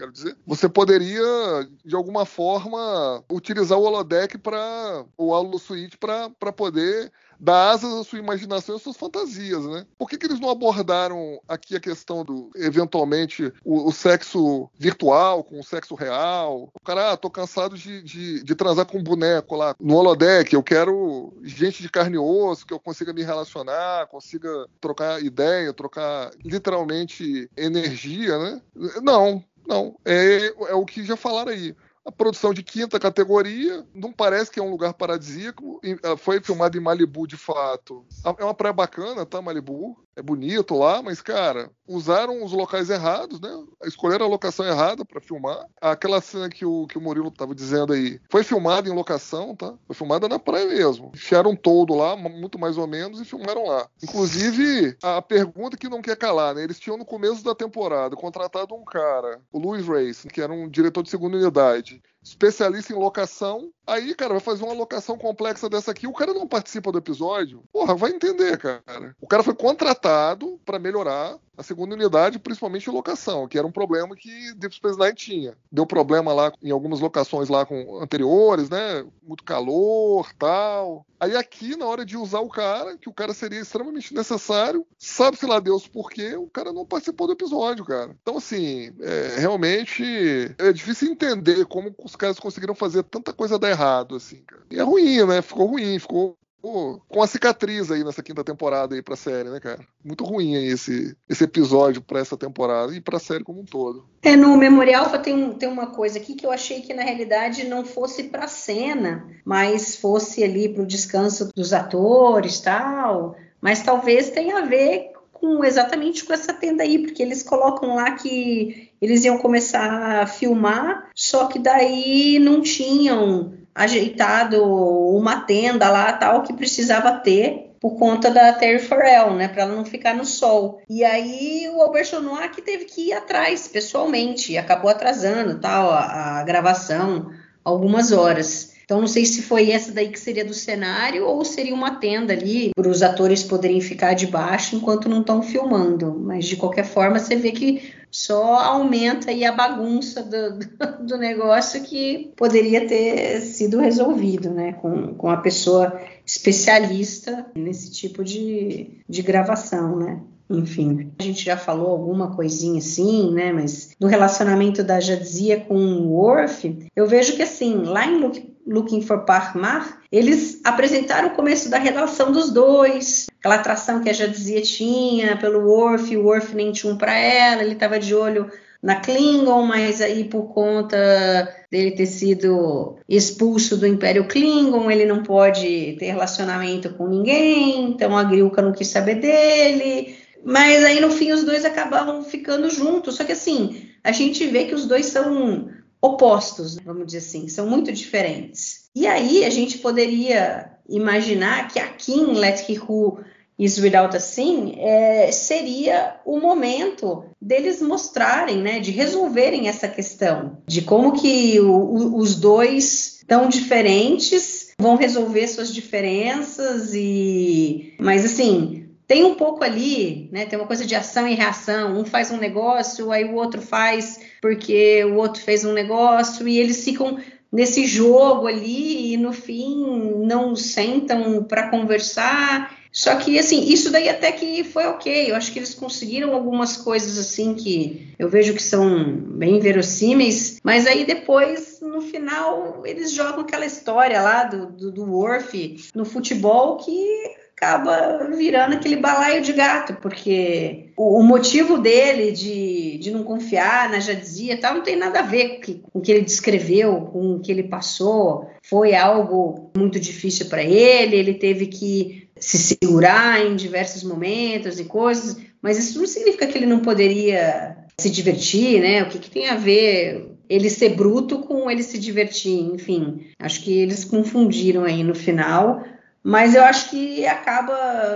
quero dizer, você poderia, de alguma forma, utilizar o holodeck para o holosuite para poder dar asas à sua imaginação e às suas fantasias, né? Por que que eles não abordaram aqui a questão do, eventualmente, o, o sexo virtual com o sexo real? O cara, ah, tô cansado de, de, de transar com um boneco lá no holodeck, eu quero gente de carne e osso, que eu consiga me relacionar, consiga trocar ideia, trocar literalmente energia, né? Não, não. É, é o que já falaram aí. A produção de quinta categoria, não parece que é um lugar paradisíaco, foi filmado em Malibu de fato. É uma praia bacana, tá, Malibu? É bonito lá, mas, cara, usaram os locais errados, né? Escolheram a locação errada pra filmar. Aquela cena que o, que o Murilo tava dizendo aí, foi filmada em locação, tá? Foi filmada na praia mesmo. Enfiaram um toldo lá, muito mais ou menos, e filmaram lá. Inclusive, a pergunta que não quer calar, né? Eles tinham no começo da temporada contratado um cara, o Louis Race, que era um diretor de segunda unidade, especialista em locação. Aí, cara, vai fazer uma locação complexa dessa aqui, o cara não participa do episódio. Porra, vai entender, cara. O cara foi contratado pra melhorar a segunda unidade, principalmente em locação, que era um problema que Deep Space Nine tinha. Deu problema lá em algumas locações lá com anteriores, né? Muito calor, tal. Aí aqui, na hora de usar o cara, que o cara seria extremamente necessário, sabe-se lá Deus por quê, o cara não participou do episódio, cara. Então, assim, é, realmente é difícil entender como os caras conseguiram fazer tanta coisa dar errado, assim, cara. E é ruim, né? Ficou ruim, ficou Pô, com a cicatriz aí nessa quinta temporada aí pra série, né, cara? Muito ruim aí esse, esse episódio pra essa temporada e pra série como um todo. É, no Memorial tem, tem uma coisa aqui que eu achei que na realidade não fosse pra cena, mas fosse ali pro descanso dos atores e tal, mas talvez tenha a ver com, exatamente com essa tenda aí, porque eles colocam lá que eles iam começar a filmar, só que daí não tinham ajeitado uma tenda lá, tal, que precisava ter por conta da Terry Farrell, né, para ela não ficar no sol. E aí o Albertonois que teve que ir atrás pessoalmente e acabou atrasando, tal, a, a gravação algumas horas. Então não sei se foi essa daí que seria do cenário ou seria uma tenda ali para os atores poderem ficar debaixo enquanto não estão filmando. Mas de qualquer forma você vê que só aumenta aí a bagunça do, do, do negócio que poderia ter sido resolvido, né, com, com a pessoa especialista nesse tipo de, de gravação, né. Enfim, a gente já falou alguma coisinha assim, né, mas do relacionamento da Jadzia com o Worf, eu vejo que assim, lá em Look, Looking for Parmar, eles apresentaram o começo da relação dos dois, aquela atração que a Jadzia tinha pelo Worf, o Worf nem tinha um para ela, ele estava de olho na Klingon, mas aí por conta dele ter sido expulso do Império Klingon, ele não pode ter relacionamento com ninguém, então a Grilka não quis saber dele, mas aí no fim os dois acabavam ficando juntos, só que assim, a gente vê que os dois são opostos, vamos dizer assim, são muito diferentes. E aí a gente poderia imaginar que a Kim, Let He Who Is Without a Sin, é, seria o momento deles mostrarem, né, de resolverem essa questão, de como que o, o, os dois tão diferentes vão resolver suas diferenças, e mas assim, tem um pouco ali, né, tem uma coisa de ação e reação, um faz um negócio, aí o outro faz porque o outro fez um negócio, e eles ficam nesse jogo ali, e no fim não sentam para conversar. Só que, assim, isso daí até que foi ok, eu acho que eles conseguiram algumas coisas, assim, que eu vejo que são bem verossímeis, mas aí depois, no final, eles jogam aquela história lá do, do, do Worf no futebol que acaba virando aquele balaio de gato, porque o, o motivo dele de, de não confiar na Jadzia tal, não tem nada a ver com, que, com o que ele descreveu, com o que ele passou, foi algo muito difícil para ele, ele teve que se segurar em diversos momentos e coisas, mas isso não significa que ele não poderia se divertir, né? O que, que tem a ver ele ser bruto com ele se divertir? Enfim, acho que eles confundiram aí no final, mas eu acho que acaba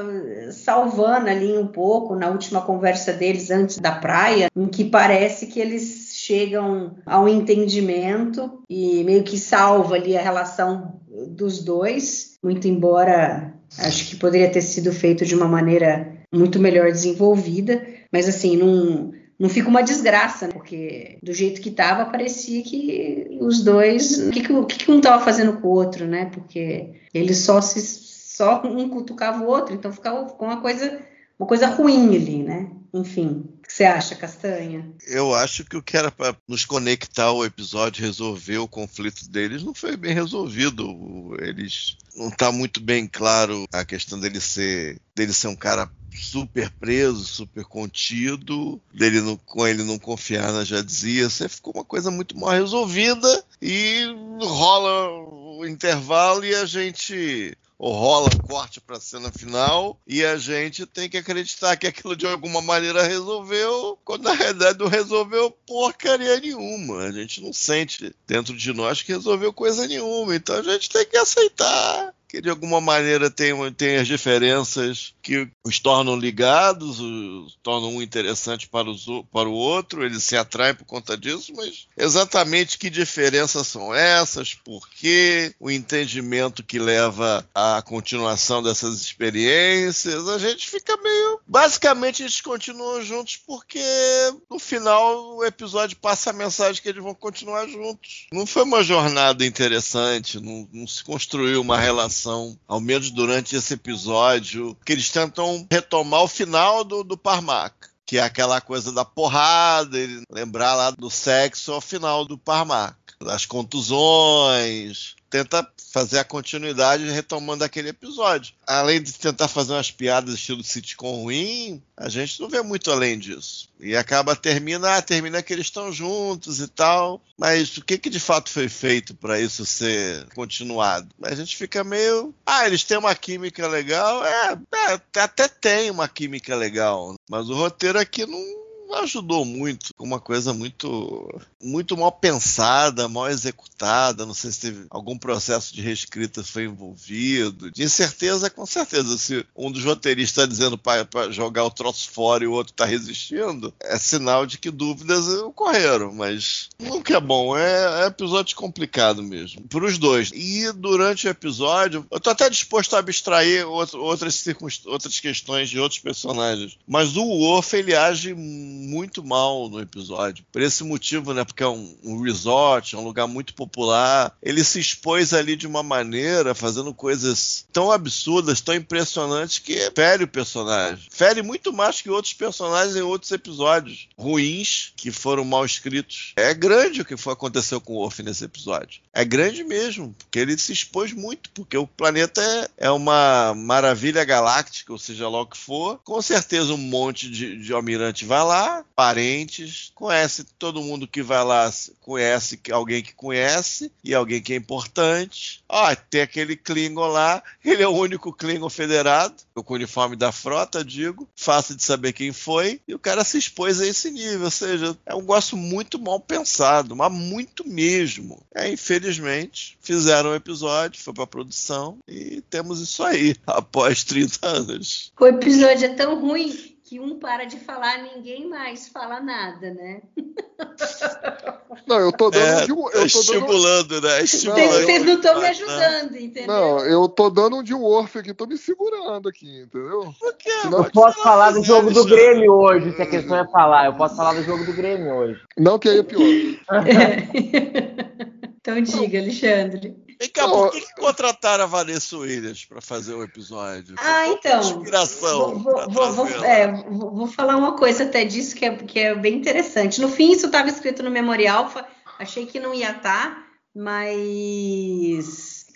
salvando ali um pouco na última conversa deles antes da praia, em que parece que eles chegam ao entendimento e meio que salva ali a relação dos dois, muito embora acho que poderia ter sido feito de uma maneira muito melhor desenvolvida, mas assim, não, não fica uma desgraça, né? Porque do jeito que tava, parecia que os dois, o que, que, o que, que um tava fazendo com o outro, né? Porque eles só se só um cutucava o outro, então ficava ficou uma coisa, uma coisa ruim ali, né? Enfim, o que você acha, Castanha? Eu acho que o que era para nos conectar ao episódio, resolver o conflito deles, não foi bem resolvido. Eles não tá muito bem claro a questão dele ser, dele ser um cara super preso, super contido, dele não, com ele não confiar na Jadzia. Você ficou uma coisa muito mal resolvida e rola o intervalo e a gente... ou rola corte para a cena final e a gente tem que acreditar que aquilo de alguma maneira resolveu, quando na realidade não resolveu porcaria nenhuma. A gente não sente dentro de nós que resolveu coisa nenhuma, então a gente tem que aceitar que de alguma maneira tem, tem as diferenças que os tornam ligados, os tornam um interessante para, os, para o outro, eles se atraem por conta disso, mas exatamente que diferenças são essas, por quê, o entendimento que leva à continuação dessas experiências, a gente fica meio... Basicamente eles continuam juntos porque no final o episódio passa a mensagem que eles vão continuar juntos. Não foi uma jornada interessante, não, não se construiu uma relação, ao menos durante esse episódio, que eles tentam retomar o final do, do Parmak, que é aquela coisa da porrada, ele lembrar lá do sexo ao final do Parmak, das contusões, tenta fazer a continuidade retomando aquele episódio. Além de tentar fazer umas piadas estilo sitcom ruim, a gente não vê muito além disso. E acaba, termina, termina que eles estão juntos e tal, mas o que, que de fato foi feito para isso ser continuado? A gente fica meio... Ah, eles têm uma química legal? É, é até tem uma química legal, mas o roteiro aqui não... ajudou muito, uma coisa muito muito mal pensada, mal executada. Não sei se teve algum processo de reescrita foi envolvido. De incerteza, com certeza, se um dos roteiristas está dizendo para jogar o troço fora e o outro está resistindo, é sinal de que dúvidas ocorreram, mas nunca é bom, é, é episódio complicado mesmo, para os dois. E durante o episódio, eu tô até disposto a abstrair outro, outras, circunst... outras questões de outros personagens, mas o Worf, ele age muito mal no episódio, por esse motivo, né, porque é um, um resort, é um lugar muito popular, ele se expôs ali de uma maneira, fazendo coisas tão absurdas, tão impressionantes, que fere o personagem, fere muito mais que outros personagens em outros episódios ruins, que foram mal escritos. É grande o que foi, aconteceu com o Worf nesse episódio, é grande mesmo, porque ele se expôs muito, porque o planeta é, é uma maravilha galáctica, ou seja lá o que for, com certeza um monte de, de almirante vai lá, parentes, conhece todo mundo que vai lá, conhece alguém que conhece e alguém que é importante. Ah, tem aquele Klingon lá, ele é o único Klingon federado, com o uniforme da frota, digo, fácil de saber quem foi, e o cara se expôs a esse nível, ou seja, é um negócio muito mal pensado, mas muito mesmo. É, infelizmente, fizeram um episódio, foi pra produção, e temos isso aí, após trinta anos. O episódio é tão ruim que um para de falar, ninguém mais fala nada, né? Não, eu tô dando... É, um de, eu tô estimulando, dando... né? Estimulando. Vocês não estão me ajudando, entendeu? Não, eu tô dando um de Worf aqui, tô me segurando aqui, entendeu? Por quê? Senão... Eu posso falar do jogo do Grêmio hoje, se a questão é falar. Eu posso falar do jogo do Grêmio hoje. Não, que aí é pior. Então diga, Alexandre. Vem cá, por que, que contrataram a Vanessa Williams para fazer o episódio? Ah, então. Inspiração. Vou, vou, vou, é, vou, vou falar uma coisa até disso que é, que é bem interessante. No fim, isso estava escrito no Memorial, achei que não ia estar, mas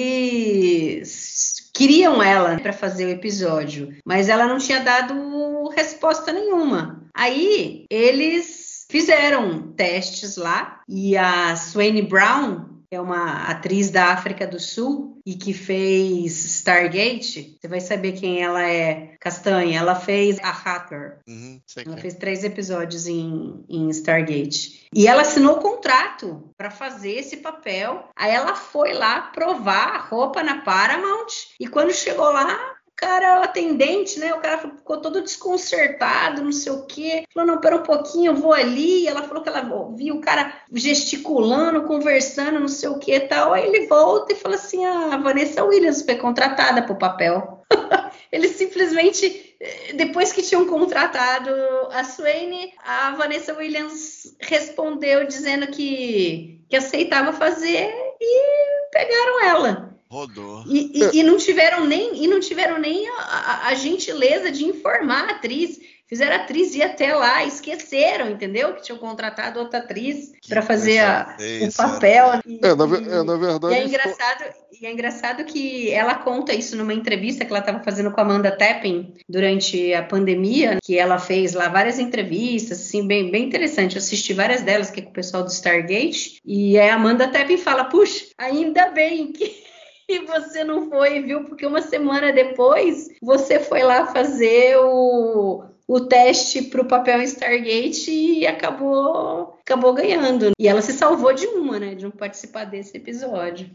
eles queriam ela para fazer o episódio, mas ela não tinha dado resposta nenhuma. Aí eles fizeram testes lá e a Swanee Brown, é uma atriz da África do Sul e que fez Stargate, você vai saber quem ela é, Castanha. Ela fez a Hacker. Uhum, ela fez três episódios em, em Stargate. E ela assinou o contrato para fazer esse papel. Aí ela foi lá provar a roupa na Paramount e quando chegou lá, o cara, o atendente, né? O cara ficou todo desconcertado, não sei o quê. Falou, não, pera um pouquinho, eu vou ali. E ela falou que ela viu o cara gesticulando, conversando, não sei o quê e tal. Aí ele volta e fala assim, ah, a Vanessa Williams foi contratada pro papel. Eles simplesmente depois que tinham contratado a Swaine, a Vanessa Williams respondeu dizendo que, que aceitava fazer e pegaram ela. Rodou. E, e, e não tiveram nem, e não tiveram nem a, a, a gentileza de informar a atriz. Fizeram a atriz ir até lá, esqueceram, entendeu? Que tinham contratado outra atriz para fazer a, o papel. E, é, na, é, na verdade. E é, engraçado, e é engraçado que ela conta isso numa entrevista que ela estava fazendo com a Amanda Tapping durante a pandemia, que ela fez lá várias entrevistas, assim, bem, bem interessante. Eu assisti várias delas aqui com o pessoal do Stargate. E a Amanda Tapping fala: puxa, ainda bem que. E você não foi, viu? Porque uma semana depois você foi lá fazer o, o teste para o papel em Stargate e acabou, acabou ganhando. E ela se salvou de uma, né? De não participar desse episódio.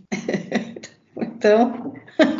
Então,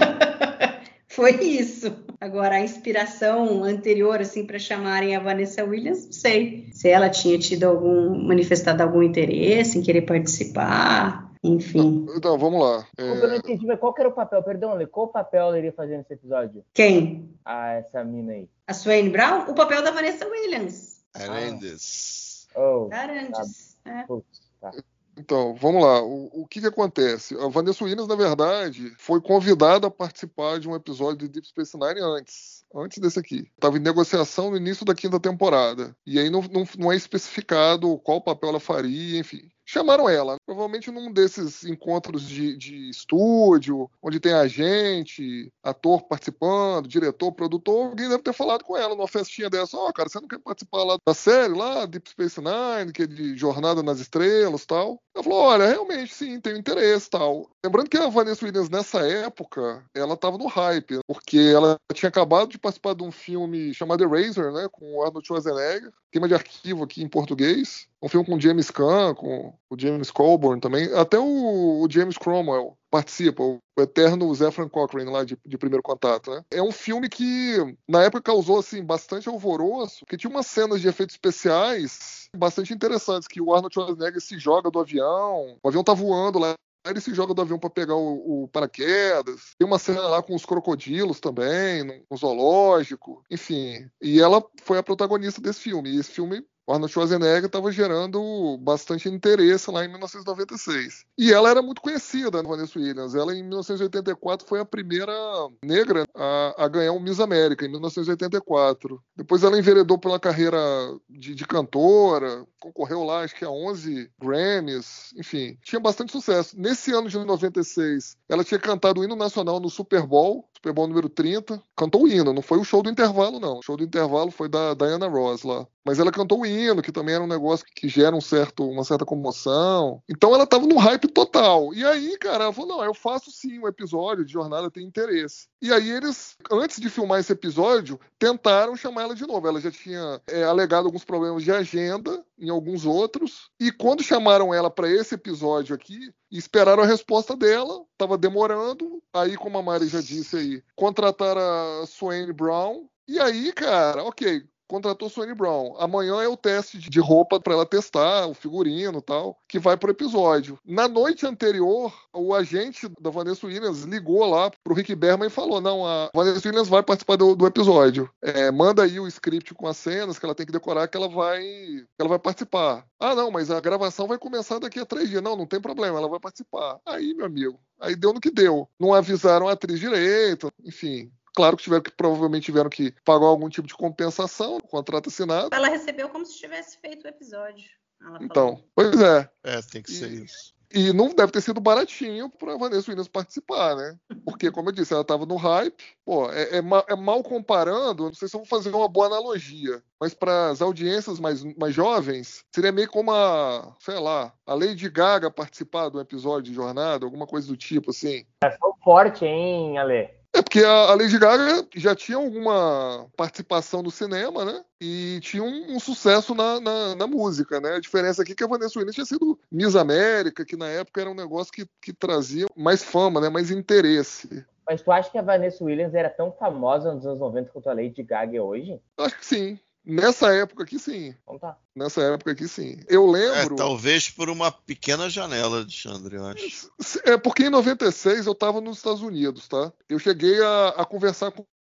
foi isso. Agora, a inspiração anterior, assim, para chamarem a Vanessa Williams, não sei. Se ela tinha tido algum, manifestado algum interesse em querer participar. Enfim. Então, vamos lá. É... Eu não entendi, mas qual que era o papel? Perdão, Lê, qual papel ela iria fazer nesse episódio? Quem? Ah, essa mina aí. A Swaine Brown? O papel da Vanessa Williams. Arandes. Ah. Oh, Arandes. Tá. É. Tá. Então, vamos lá. O, o que que acontece? A Vanessa Williams, na verdade, foi convidada a participar de um episódio de Deep Space Nine antes. Antes desse aqui. Estava em negociação no início da quinta temporada. E aí não, não, não é especificado qual papel ela faria, enfim. Chamaram ela, provavelmente num desses encontros de, de estúdio, onde tem agente, ator participando, diretor, produtor, alguém deve ter falado com ela numa festinha dessa: ó, oh, cara, você não quer participar lá da série, lá, Deep Space Nine, que é de Jornada nas Estrelas e tal? Ela falou: olha, realmente, sim, tenho interesse e tal. Lembrando que a Vanessa Williams, nessa época, ela estava no hype, porque ela tinha acabado de participar de um filme chamado Eraser, né, com o Arnold Schwarzenegger, tema de arquivo aqui em português, um filme com o James Caan, com o James Coburn também, até o, o James Cromwell participa, o eterno Zefram Cochrane lá de, de Primeiro Contato, né? É um filme que na época causou assim bastante alvoroço, porque tinha umas cenas de efeitos especiais bastante interessantes, que o Arnold Schwarzenegger se joga do avião, o avião tá voando lá, ele se joga do avião para pegar o, o paraquedas. Tem uma cena lá com os crocodilos também, no, no zoológico, enfim. E ela foi a protagonista desse filme. E esse filme, o Arnold Schwarzenegger, estava gerando bastante interesse lá em mil novecentos e noventa e seis. E ela era muito conhecida, a Vanessa Williams. Ela, em mil novecentos e oitenta e quatro, foi a primeira negra a, a ganhar o Miss América, em mil novecentos e oitenta e quatro. Depois ela enveredou pela carreira de, de cantora, concorreu lá, acho que a onze Grammys, enfim, tinha bastante sucesso. Nesse ano de noventa e seis, ela tinha cantado o hino nacional no Super Bowl, Super Bowl número trinta, cantou o hino, não foi o show do intervalo, não. O show do intervalo foi da Diana Ross lá. Mas ela cantou o hino, que também era um negócio que gera um certo, uma certa comoção. Então ela tava no hype total. E aí, cara, ela falou: não, eu faço sim um episódio de Jornada, tem interesse. E aí eles, antes de filmar esse episódio, tentaram chamar ela de novo. Ela já tinha é, alegado alguns problemas de agenda em alguns outros. E quando chamaram ela para esse episódio aqui, esperaram a resposta dela, tava demorando. Aí, como a Mari já disse aí, contrataram a Swaine Brown. E aí, cara, ok, contratou Swaine Brown. Amanhã é o teste de roupa para ela testar, o figurino e tal, que vai pro episódio. Na noite anterior, o agente da Vanessa Williams ligou lá pro Rick Berman e falou: não, a Vanessa Williams vai participar do, do episódio. É, manda aí o script com as cenas que ela tem que decorar, que ela vai, que ela vai participar. Ah, não, mas a gravação vai começar daqui a três dias. Não, não tem problema, ela vai participar. Aí, meu amigo, aí deu no que deu. Não avisaram a atriz direito, enfim. Claro que tiveram que, provavelmente tiveram que pagar algum tipo de compensação, contrato assinado. Ela recebeu como se tivesse feito o episódio. Então, pois é. É, tem que e, ser isso. E não deve ter sido baratinho pra Vanessa Williams participar, né? Porque, como eu disse, ela tava no hype. Pô, é, é, é mal comparando, não sei se eu vou fazer uma boa analogia, mas para as audiências mais, mais jovens, seria meio como a, sei lá, a Lady Gaga participar de um episódio de Jornada, alguma coisa do tipo, assim. É tão forte, hein, Ale? É porque a Lady Gaga já tinha alguma participação no cinema, né? E tinha um, um sucesso na, na, na música, né? A diferença aqui é que a Vanessa Williams tinha sido Miss América, que na época era um negócio que, que trazia mais fama, né? Mais interesse. Mas tu acha que a Vanessa Williams era tão famosa nos anos noventa quanto a Lady Gaga é hoje? Acho que sim. Nessa época aqui, sim. Então tá. Nessa época aqui, sim. Eu lembro... É, talvez por uma pequena janela, Alexandre, eu acho. É porque em noventa e seis eu estava nos Estados Unidos, tá? Eu cheguei a, a conversar com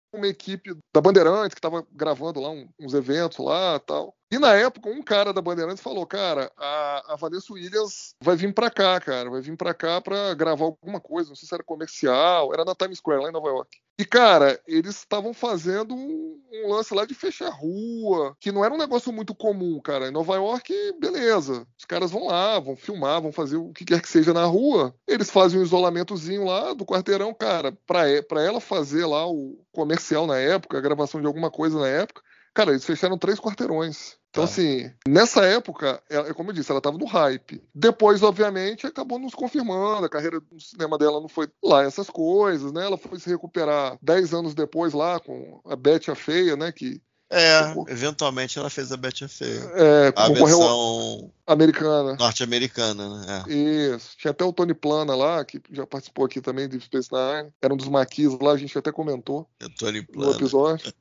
uma equipe da Bandeirantes que estava gravando lá um, uns eventos lá e tal. E na época, um cara da Bandeirantes falou, cara, a, a Vanessa Williams vai vir pra cá, cara, vai vir pra cá pra gravar alguma coisa, não sei se era comercial, era na Times Square, lá em Nova York. E, cara, eles estavam fazendo um, um lance lá de fechar rua, que não era um negócio muito comum, cara. Em Nova York, beleza, os caras vão lá, vão filmar, vão fazer o que quer que seja na rua, eles fazem um isolamentozinho lá do quarteirão, cara, pra, pra ela fazer lá o comercial na época, a gravação de alguma coisa na época, cara, eles fecharam três quarteirões. Então, ah. assim, nessa época, é, como eu disse, ela estava no hype. Depois, obviamente, acabou nos confirmando, a carreira no cinema dela não foi lá essas coisas, né? Ela foi se recuperar dez anos depois lá com a Betty a Feia, né? Que, é, eventualmente ela fez a Betty a Feia. É, a versão americana. Norte-americana, né? É. Isso. Tinha até o Tony Plana lá, que já participou aqui também de Deep Space Nine. Era um dos maquis lá, a gente até comentou é Tony Plana. no episódio.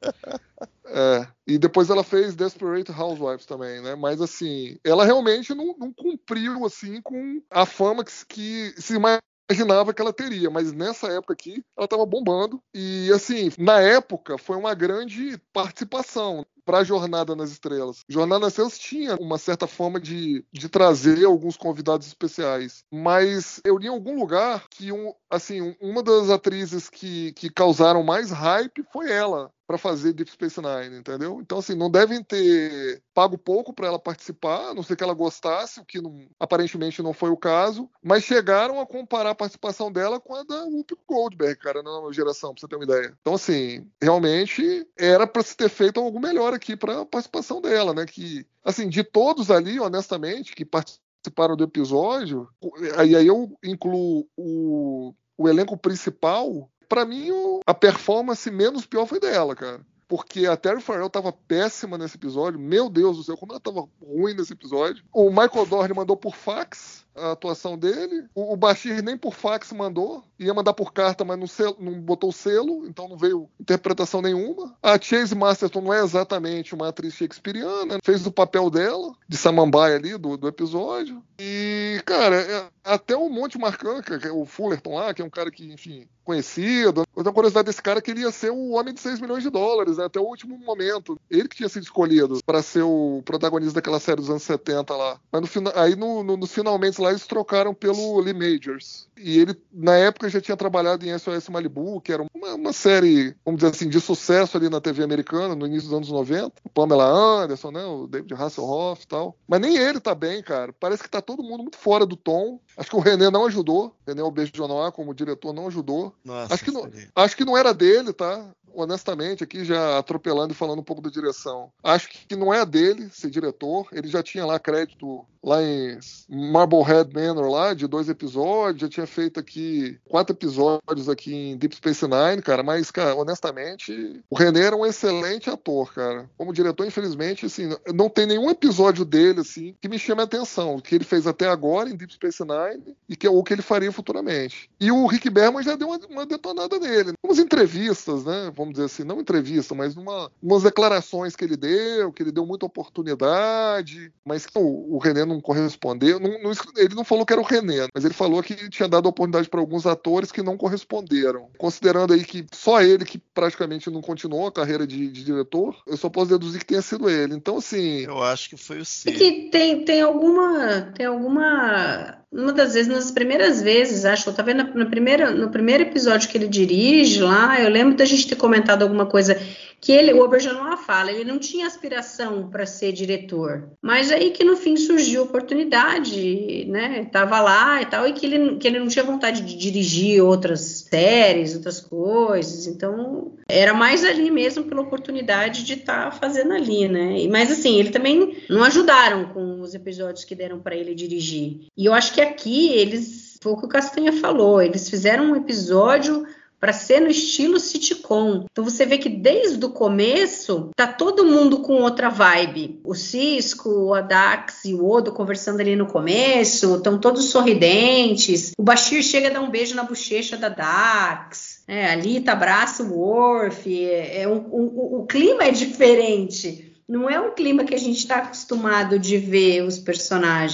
É, e depois ela fez Desperate Housewives também, né? Mas assim, ela realmente não, não cumpriu assim com a fama que, que se imaginava que ela teria, mas nessa época aqui ela estava bombando e assim, na época foi uma grande participação para a Jornada nas Estrelas. Jornada nas Estrelas tinha uma certa forma de, de trazer alguns convidados especiais, mas eu li em algum lugar que um, assim, uma das atrizes que, que causaram mais hype foi ela para fazer Deep Space Nine, entendeu? Então, assim, não devem ter pago pouco para ela participar, a não ser que ela gostasse, o que não, aparentemente não foi o caso, mas chegaram a comparar a participação dela com a da Whoopi Goldberg, cara, na nova geração, pra você ter uma ideia. Então, assim, realmente era para se ter feito algo melhor aqui para a participação dela, né? Que, assim, de todos ali, honestamente, que participaram do episódio, aí eu incluo o, o elenco principal. Pra mim, a performance menos pior foi dela, cara. Porque a Terry Farrell tava péssima nesse episódio. Meu Deus do céu, como ela tava ruim nesse episódio. O Michael Dorn mandou por fax a atuação dele. O, o Bashir nem por fax mandou. Ia mandar por carta, mas não, selo, não botou o selo. Então não veio interpretação nenhuma. A Chase Masterson não é exatamente uma atriz shakespeariana. Fez o papel dela, de samambaia ali, do, do episódio. E, cara, é, até o Monte Marcan, que é o Fullerton lá, que é um cara que, enfim, conhecido. Eu tenho curiosidade desse cara que ele ia ser o homem de seis milhões de dólares, né, até o último momento. Ele que tinha sido escolhido para ser o protagonista daquela série dos anos setenta lá. Mas no final, aí no, no, nos finalmente lá eles trocaram pelo Lee Majors. E ele, na época, já tinha trabalhado em S O S Malibu, que era uma, uma série, vamos dizer assim, de sucesso ali na T V americana, no início dos anos noventa. O Pamela Anderson, né, o David Hasselhoff e tal. Mas nem ele tá bem, cara. Parece que tá todo mundo muito fora do tom. Acho que o René não ajudou. O René Auberjonois, como diretor, não ajudou. Nossa, acho, que não, acho que não era dele, tá? Honestamente, aqui já atropelando e falando um pouco da direção. Acho que não é dele ser diretor. Ele já tinha lá crédito lá em Marblehead Manor, lá, de dois episódios. Já tinha feito aqui quatro episódios aqui em Deep Space Nine, cara. Mas, cara, honestamente, o René era um excelente ator, cara. Como diretor, infelizmente, assim, não tem nenhum episódio dele, assim, que me chame a atenção. O que ele fez até agora em Deep Space Nine e que é o que ele faria futuramente. E o Rick Berman já deu uma, uma detonada nele. Umas entrevistas, né? Vamos dizer assim, não entrevista, mas numa, umas declarações que ele deu, que ele deu muita oportunidade, mas que o, o René não correspondeu. Não, não, ele não falou que era o René, mas ele falou que tinha dado oportunidade para alguns atores que não corresponderam. Considerando aí que só ele que praticamente não continuou a carreira de, de diretor, eu só posso deduzir que tenha sido ele. Então, assim... Eu acho que foi o C. É que tem, tem alguma... Tem alguma... Uma das vezes, nas primeiras vezes, acho, eu tava vendo no primeiro, no primeiro episódio que ele dirige lá, eu lembro da gente ter comentado alguma coisa que ele, o Auberjonois fala, ele não tinha aspiração para ser diretor, mas aí que no fim surgiu a oportunidade, né, tava lá e tal, e que ele, que ele não tinha vontade de dirigir outras séries, outras coisas, então era mais ali mesmo pela oportunidade de estar tá fazendo ali, né, mas assim, ele também não ajudaram com os episódios que deram para ele dirigir, e eu acho que aqui eles, foi o que o Castanha falou, eles fizeram um episódio para ser no estilo sitcom. Então você vê que desde o começo tá todo mundo com outra vibe. O Cisco, a Dax e o Odo conversando ali no começo, estão todos sorridentes. O Bashir chega a dar um beijo na bochecha da Dax. É, a Lita abraça o Worf. É, é um, um, o clima é diferente. Não é um clima que a gente está acostumado de ver os personagens.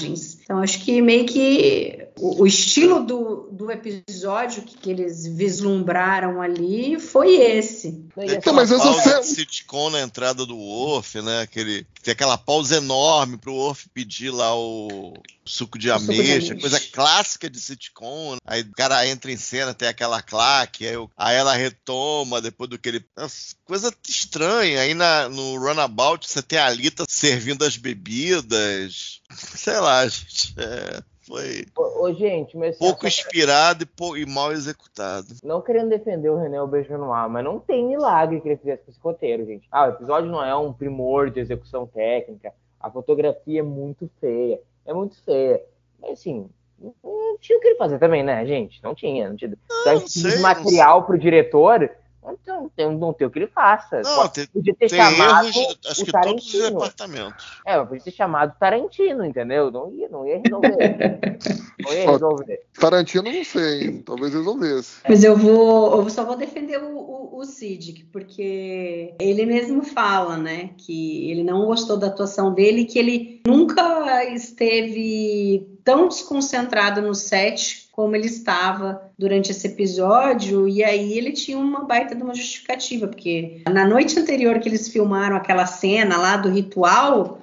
Então, acho que meio que o, o estilo do, do episódio que, que eles vislumbraram ali foi esse. Tem Então, aquela mas essa pausa cena- de sitcom na entrada do Worf, né? Aquele, tem aquela pausa enorme pro Worf pedir lá o suco de O suco de ameixa, ameixa. coisa clássica de sitcom. Né? Aí o cara entra em cena, tem aquela claque, aí, o- aí ela retoma depois do que ele... Nossa, coisa estranha. Aí na, no Runabout você tem a Alita servindo as bebidas. Sei lá, gente. É, foi Ô, ô, gente, mas assim, pouco só- inspirado e, pou- e mal executado. não querendo defender o René o Beijo no Ar, mas não tem milagre que ele fizesse com esse roteiro, gente. Ah, o episódio não é um primor de execução técnica, a fotografia é muito feia, é muito feia. Mas assim, não tinha o que ele fazer também, né, gente? Não tinha, não tinha. Então, não sei, de não material pro diretor, não tem, não tem o que ele faça. Não, Pode- tem, podia ter tem chamado erros, acho o que todos os Tarantino. departamentos. É, mas podia ter chamado Tarantino, entendeu? Não ia, não ia resolver. Não ia resolver. Tarantino, não sei, hein? Talvez resolvesse. Mas eu vou, eu só vou defender o, o, o Siddiq, porque ele mesmo fala, né, que ele não gostou da atuação dele, que ele nunca esteve tão desconcentrado no set como ele estava durante esse episódio, e aí ele tinha uma baita de uma justificativa, porque na noite anterior que eles filmaram aquela cena lá do ritual,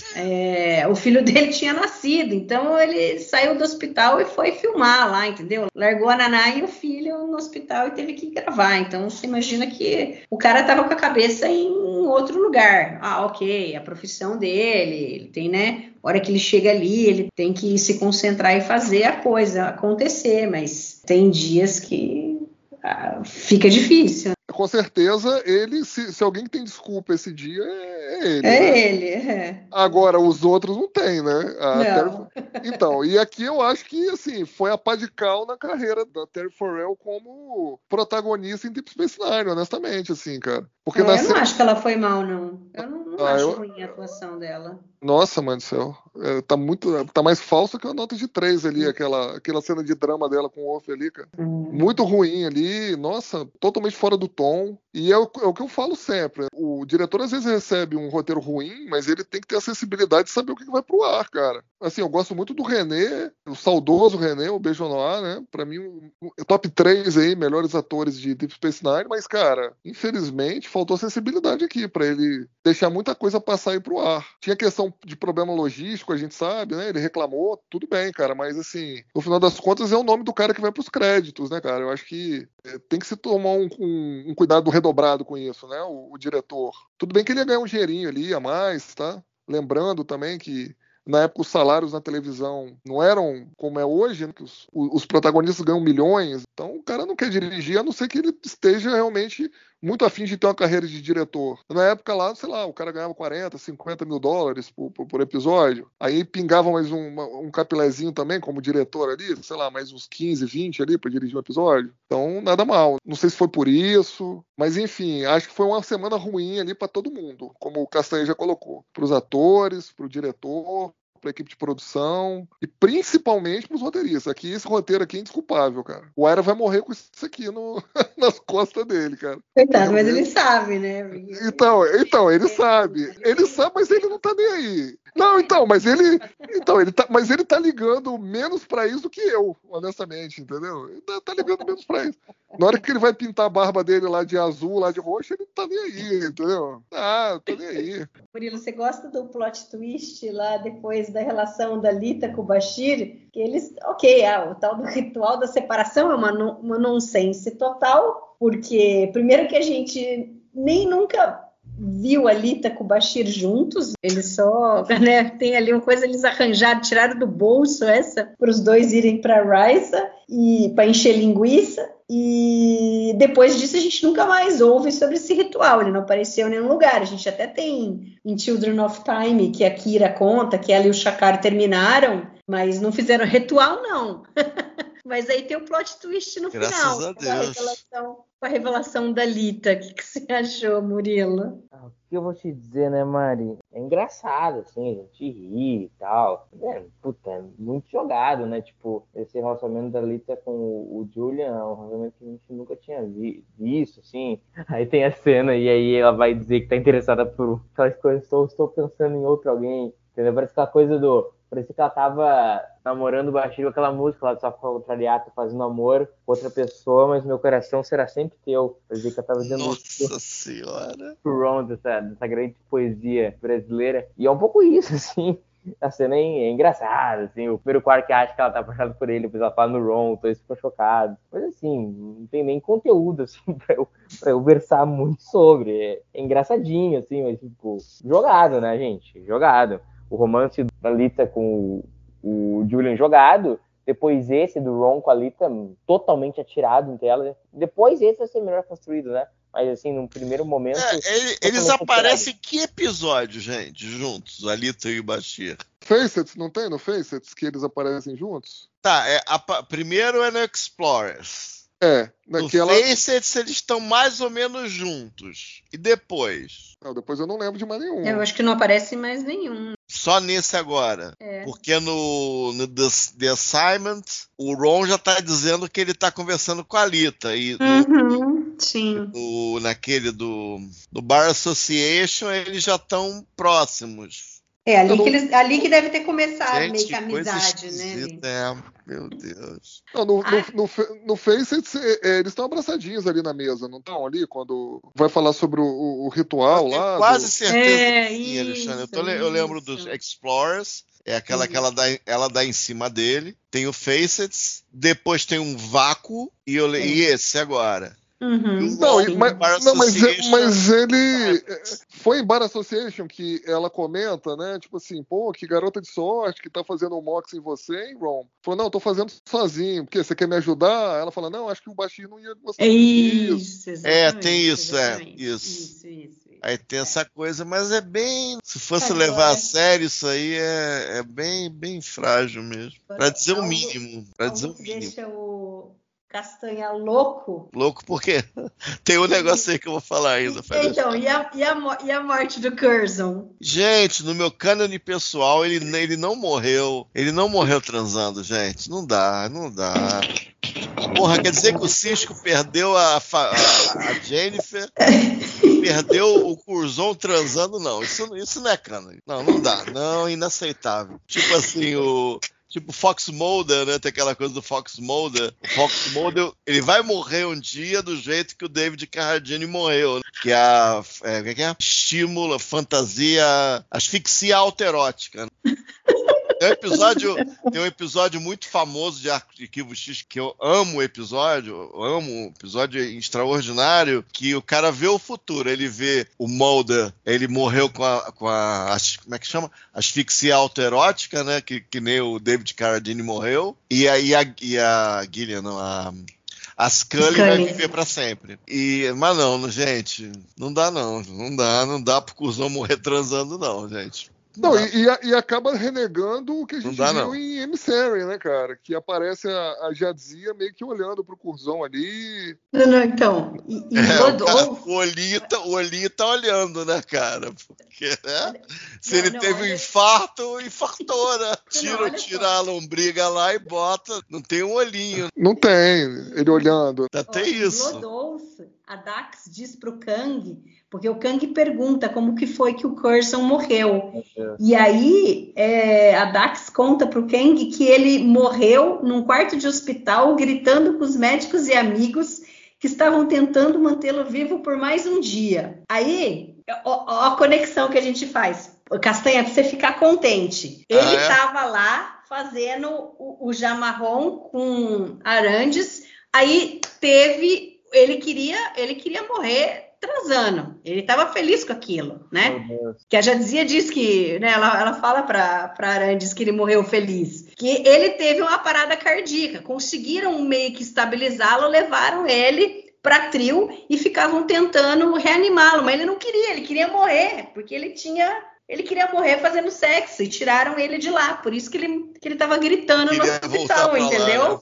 é, o filho dele tinha nascido, então ele saiu do hospital e foi filmar lá, entendeu? Largou a Naná e o filho no hospital e teve que gravar. Então você imagina que o cara estava com a cabeça em outro lugar. Ah, ok, a profissão dele, ele tem, né? A hora que ele chega ali, ele tem que se concentrar e fazer a coisa acontecer, mas tem dias que ah, fica difícil. Com certeza, ele, se, se alguém tem desculpa esse dia, é ele. É né? ele, é. Agora, os outros não tem, né? A Não. Terry- Então, e aqui eu acho que, assim, foi a pá de cal na carreira da Terry Farrell como protagonista em Deep Space Nine, honestamente, assim, cara. Porque É, na eu não cena... acho que ela foi mal, não. Eu não, não Ah, acho eu- ruim a atuação dela. Nossa, mãe do céu. É, tá muito... Tá mais falso que a nota de três ali, aquela, aquela cena de drama dela com o Wolf ali, cara. Hum. Muito ruim ali, nossa, totalmente fora do tom. E é o, é o que eu falo sempre. O diretor às vezes recebe um roteiro ruim, mas ele tem que ter a sensibilidade de saber o que vai pro ar, cara. Assim, eu gosto muito do René, o saudoso René, o Beijo no Ar, né? Pra mim, um, um, top três aí, melhores atores de Deep Space Nine, mas, cara, infelizmente, faltou sensibilidade aqui pra ele deixar muita coisa passar aí pro ar. Tinha questão de problema logístico, a gente sabe, né? Ele reclamou, tudo bem, cara, mas assim, no final das contas é o nome do cara que vai pros créditos, né, cara? Eu acho que é, tem que se tomar um, um, um cuidado redobrado com isso, né? O, o diretor. Tudo bem que ele ia ganhar um dinheirinho ali a mais, tá? Lembrando também que na época os salários na televisão não eram como é hoje, né? Que os, os protagonistas ganham milhões. Então o cara não quer dirigir, a não ser que ele esteja realmente muito afim de ter uma carreira de diretor. Na época lá, sei lá, o cara ganhava quarenta, cinquenta mil dólares por, por, por episódio. Aí pingava mais um, um capilézinho também como diretor ali, sei lá, mais uns quinze, vinte ali para dirigir um episódio. Então nada mal. Não sei se foi por isso, mas enfim, acho que foi uma semana ruim ali para todo mundo, como o Castanha já colocou. Para os atores, para o diretor, para a equipe de produção e principalmente para os roteiristas. Aqui, esse roteiro aqui é indesculpável, cara. O Aira vai morrer com isso aqui no, nas costas dele, cara. Coitado, mas ele sabe, né? Então, então, ele sabe. Ele sabe, mas ele não tá nem aí. Não, então, mas ele. Então, ele tá, mas ele tá ligando menos pra isso do que eu, honestamente, entendeu? Ele tá, tá ligando menos pra isso. Na hora que ele vai pintar a barba dele lá de azul, lá de roxo, ele não tá nem aí, entendeu? Ah, tá nem aí. Murilo, você gosta do plot twist lá depois da relação da Lita com o Bashir? Que eles, ok, ah, o tal do ritual da separação é uma, uma nonsense total, porque primeiro que a gente nem nunca viu a Lita com o Bashir juntos, eles só, né, tem ali uma coisa, eles arranjaram, tiraram do bolso essa, para os dois irem para Risa e para encher linguiça, e depois disso a gente nunca mais ouve sobre esse ritual, ele não apareceu em nenhum lugar. A gente até tem em Children of Time, que a Kira conta, que ela e o Shakar terminaram, mas não fizeram ritual, não. Mas aí tem o plot twist no Graças final. a Com a Deus. revelação, com a revelação da Lita. O que, que você achou, Murilo? Ah, o que eu vou te dizer, né, Mari? É engraçado, assim, a gente ri e tal. É, puta, é muito jogado, né? Tipo, esse relacionamento da Lita com o, o Julian é um relacionamento que a gente nunca tinha vi, visto, assim. Aí tem a cena e aí ela vai dizer que tá interessada por aquelas coisas, estou, estou pensando em outro alguém, entendeu? Parece aquela coisa do parecia que ela tava namorando o Bashir com aquela música lá do Só Contrariato, fazendo amor com outra pessoa, mas meu coração será sempre teu. Parecia que ela tava dizendo Nossa isso senhora! pro Ron, dessa, dessa grande poesia brasileira. E é um pouco isso, assim. A cena é, é engraçada, assim. O primeiro Quark acha que ela tá apaixonada por ele, depois ela fala no Ron, todos ficam chocados. Mas assim, não tem nem conteúdo, assim, pra eu, pra eu versar muito sobre. É, é engraçadinho, assim, mas tipo, jogado, né, gente? Jogado. O romance da Lita com o, o Julian jogado, depois esse do Ron com a Lita totalmente atirado em tela. Depois esse vai ser melhor construído, né? Mas assim, num primeiro momento... É, ele, eles aparecem em que episódio, gente, juntos, a Lita e o Bashir? Facets, não tem no Facets que eles aparecem juntos? Tá, é, a, primeiro é no Explorers. É, naquela... No Facets eles estão mais ou menos juntos. E depois? Não, depois eu não lembro de mais nenhum. Eu acho que não aparece mais nenhum. Só nesse agora. É. Porque no, no The, The Assignment, o Ron já tá dizendo que ele tá conversando com a Lita. E uhum, sim. no, naquele do, do Bar Association, eles já estão próximos. É, ali, não... que eles, ali que deve ter começado Gente, meio que a amizade, né? É, meu Deus. Não, no, no, no, no Facets, é, eles estão abraçadinhos ali na mesa, não estão ali? Quando vai falar sobre o, o, o ritual eu lá. Quase do... certeza é, que sim, isso, Alexandre. Eu, tô, eu lembro dos Explorers. É aquela que ela dá, ela dá em cima dele. Tem o Facets. Depois tem um vácuo. E, eu, e esse agora. Uhum. Não, mas, não mas, mas ele foi em Bar Association que ela comenta, né? Tipo assim, pô, que garota de sorte que tá fazendo um mox em você, hein, Ron? Falou, não, tô fazendo sozinho, porque você quer me ajudar? Ela fala, não, acho que o Bashir não ia gostar disso. Isso, é, tem isso, exatamente. é, isso. Isso, isso. Aí tem essa coisa, mas é bem. Se fosse Agora, levar a sério, isso aí é, é bem, bem frágil mesmo. Pra dizer o mínimo. Pra dizer o mínimo. Deixa o Castanha louco. Louco por quê? Tem um negócio aí que eu vou falar ainda. Então, e a, e, a, e a morte do Curzon? Gente, no meu cânone pessoal, ele, ele não morreu. Ele não morreu transando, gente. Não dá, não dá. Porra, quer dizer que o Cisco perdeu a, a, a Jennifer, perdeu o Curzon transando? Não, isso, isso não é cânone. Não, não dá. Não, inaceitável. Tipo assim, o... Tipo Fox Mulder, né? Tem aquela coisa do Fox Mulder. O Fox Mulder, ele vai morrer um dia do jeito que o David Carradine morreu. Né? Que é a... É, o que é? Estímulo, fantasia... Asfixia autoerótica. Né? Tem um episódio, tem um episódio muito famoso de Arquivo X, que eu amo o episódio, eu amo um episódio extraordinário, que o cara vê o futuro, ele vê o Mulder, ele morreu com a, com a como é que chama? Asfixia autoerótica, né, que, que nem o David Carradine morreu, e aí a, e a Gillian, não, a... A Scully, Scully vai viver pra sempre. E, mas não, gente, não dá não, não dá, não dá pro Curzon morrer transando não, gente. Não, não. E, e acaba renegando o que a gente dá, viu não. em Emissary, né, cara? Que aparece a, a Jadzia meio que olhando pro Curzon ali. Não, não, então. E, e é, Rodolfo... o, olhinho tá, o olhinho tá olhando, né, cara? Porque, né? Se não, ele não, teve olha... um infarto, infartou, né? Tira, não, tira a lombriga lá e bota. Não tem um olhinho. Não tem, ele olhando. Até Ó, isso. Rodolfo, a Dax diz pro Kang, porque o Kang pergunta como que foi que o Curzon morreu. E aí é, a Dax conta pro Kang que ele morreu num quarto de hospital gritando com os médicos e amigos que estavam tentando mantê-lo vivo por mais um dia. Aí, ó, ó a conexão que a gente faz. Castanha, pra você ficar contente. Ele estava ah, é? lá fazendo o, o Jamarron com Arandes, aí teve... Ele queria, ele queria morrer transando. Ele estava feliz com aquilo, né? Que a Jadzia diz que, né, ela, ela fala para Arandes que ele morreu feliz. Que ele teve uma parada cardíaca. Conseguiram meio que estabilizá-lo, levaram ele para trio e ficavam tentando reanimá-lo. Mas ele não queria, ele queria morrer, porque ele tinha... Ele queria morrer fazendo sexo e tiraram ele de lá. Por isso que ele que ele estava gritando queria no hospital, entendeu? Lá, né?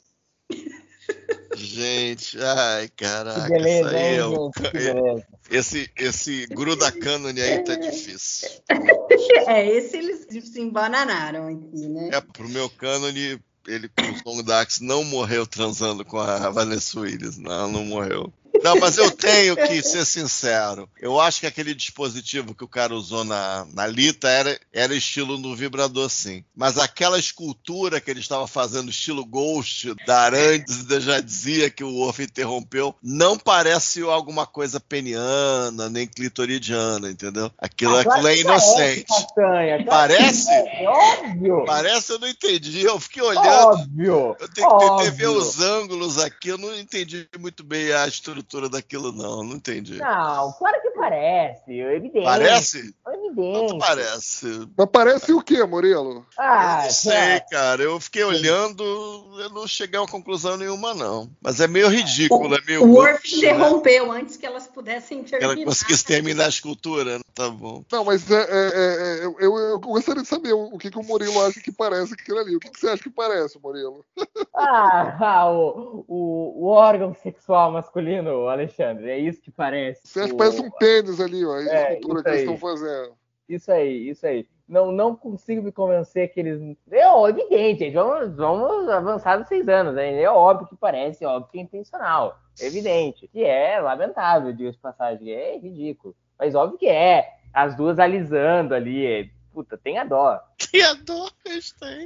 Gente, ai, caraca, que beleza, isso aí é um... que esse, esse gruda cânone aí tá difícil. É, esse eles se embananaram aqui, né? É, pro meu cânone, ele com o Dax não morreu transando com a Vanessa Williams, não, não morreu. Não, mas eu tenho que ser sincero. Eu acho que aquele dispositivo que o cara usou na, na Lita era, era estilo no vibrador, sim. Mas aquela escultura que ele estava fazendo, estilo Ghost, da Arandes, já dizia que o Worf interrompeu, não parece alguma coisa peniana, nem clitoridiana, entendeu? Aquilo, Ah, aquilo claro é que inocente. Castanha, claro Parece? que É óbvio. Parece, eu não entendi. Eu fiquei olhando. Óbvio. Eu tenho que tentar óbvio. ver os ângulos aqui. Eu não entendi muito bem a estrutura daquilo, não. Não entendi. Não, claro que parece. É evidente. Parece? É Não evidente. parece. Mas parece o quê, Murilo? Ah, Eu não sei, é. cara. Eu fiquei olhando, eu não cheguei a uma conclusão nenhuma, não. Mas é meio ridículo, é meio. O Worf Ghost, né? interrompeu antes que elas pudessem Que ela terminar. conseguisse terminar a escultura, né? Tá bom. Não, mas é, é, é, eu, eu, eu gostaria de saber o, o que, que o Murilo acha que parece aquilo ali. O que, que você acha que parece, Murilo? Ah, ah, o, o, o órgão sexual masculino, Alexandre, é isso que parece. Você acha que o... parece um pênis ali, ó, a É, escultura isso que eles aí. estão fazendo. Isso aí, isso aí. Não, não consigo me convencer que eles. É evidente, gente. Vamos, vamos avançar dos seis anos. Né? É óbvio que parece, é óbvio que é intencional. É evidente. Que é lamentável, diga-se de passagem. É ridículo. Mas óbvio que é. As duas alisando ali. É... Puta, tem a dó. Que a dor que eles têm.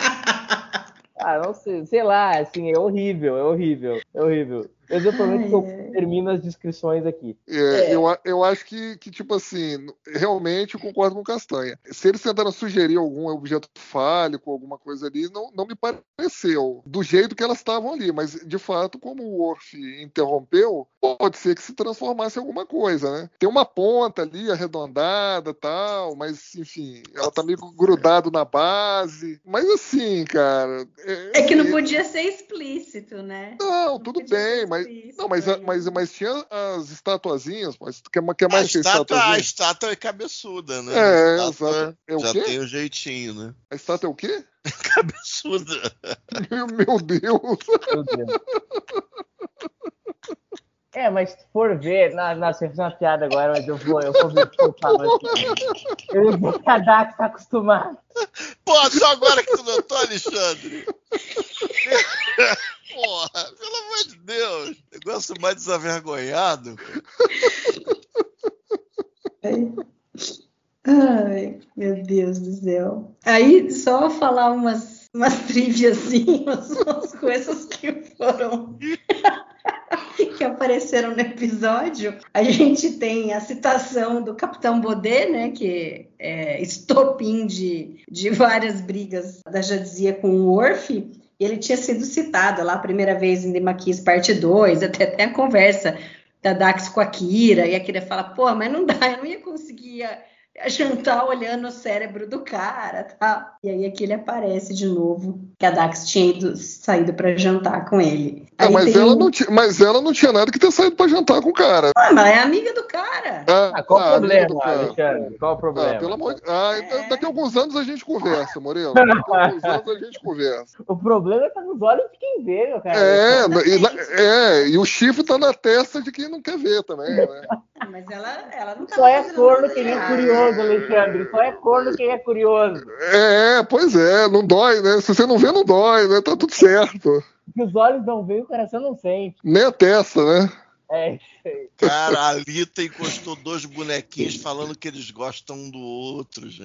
Ah, não sei, sei lá, assim, é horrível, é horrível, é horrível. Mas eu prometo que eu termino as descrições aqui. É, é. Eu, eu acho que, que, tipo assim, realmente eu concordo com o Castanha. Se eles tentaram sugerir algum objeto fálico, alguma coisa ali, não, não me pareceu do jeito que elas estavam ali. Mas, de fato, como o Worf interrompeu, pode ser que se transformasse em alguma coisa, né? Tem uma ponta ali, arredondada e tal, mas, enfim, ela tá meio grudado na base. Mas, assim, cara... É, é que não podia ser explícito, né? Não, não tudo bem, mas... Não, mas, mas, mas tinha as estatuazinhas, mas quer, quer mais a que estátua, a a estátua é cabeçuda, né? É, a estátua exato. É o já quê? tem o jeitinho, né? A estátua é o quê? Cabeçuda. Meu, meu Deus. Meu Deus. É, mas se for ver, na, na, você fez uma piada agora, mas eu vou, eu vou ver o que eu falo aqui. Eu vou cadar que tá acostumado. Pô, só agora que tu notou, Alexandre? Porra, pelo amor de Deus. Negócio mais desavergonhado. Ai, meu Deus do céu. Aí, só falar umas, umas triviazinhas, umas coisas que foram... que apareceram no episódio. A gente tem a citação do Capitão Baudet, né, que é estopim de, de várias brigas da Jadzia com o Worf, e ele tinha sido citado lá a primeira vez em Demaquis parte dois, até, até a conversa da Dax com a Kira, e a Kira fala, pô, mas não dá, eu não ia conseguir a, a jantar olhando o cérebro do cara, tá? E aí aqui ele aparece de novo, que a Dax tinha ido, saído para jantar com ele. É, mas, tem... ela não tinha, mas ela não tinha nada que ter saído para jantar com o cara. Ah, mas é amiga do cara. Ah, Ah, qual o ah, problema, Alexandre? Qual o problema? Ah, pelo amor de... ah, É. Daqui a alguns anos a gente conversa, Moreno. Daqui a alguns anos a gente conversa. O problema tá nos olhos de quem vê, meu cara. É, e, na- é, e o chifre tá na testa de quem não quer ver também, né? Mas ela, ela não Só é fazendo corno nada quem é errado. curioso, Alexandre. Só é corno quem é curioso. É, pois é, não dói, né? Se você não vê, não dói, né? Tá tudo certo. Que os olhos não veem, o coração não sente. Nem a testa, né? É isso aí. Cara, a Alita encostou dois bonequinhos falando que eles gostam um do outro, gente.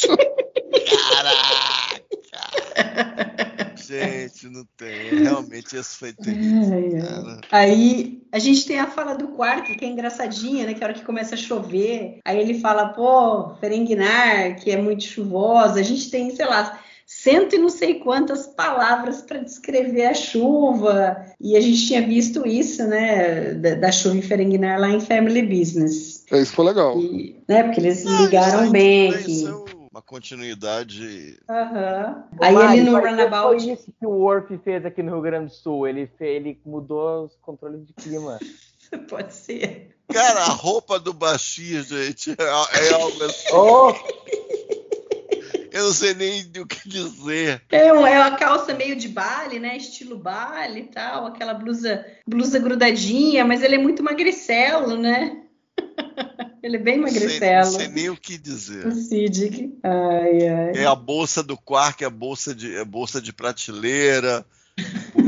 Caraca! Gente, não tem. Realmente, esse foi terrível. Ai, ai. Cara. Aí a gente tem a fala do quarto, que é engraçadinha, né? Que é a hora que começa a chover. Aí ele fala, pô, Ferenginar, que é muito chuvosa. A gente tem, sei lá, cento e não sei quantas palavras para descrever a chuva. E a gente tinha visto isso, né? Da, da chuva em Ferenginar lá em Family Business. É, isso foi legal. E, né, porque eles Ah, ligaram isso aí bem tudo bem, aqui. isso é uma continuidade. Aham. Ô, Aí Mari, ele no foi- Runabout... Foi isso que o Worf fez aqui no Rio Grande do Sul. Ele, fe- ele mudou os controles de clima. Pode ser. Cara, a roupa do baixinho, gente, é, é algo assim. Oh, Eu não sei nem o que dizer. É, um- é uma calça meio de baile, né? Estilo baile e tal, aquela blusa, blusa grudadinha, mas ele é muito magricelo, né? Ele é bem Não sei, não magricelo. sei nem o que dizer. O Siddiq. Ai, ai. É a bolsa do Quark, é a bolsa de, é bolsa de prateleira.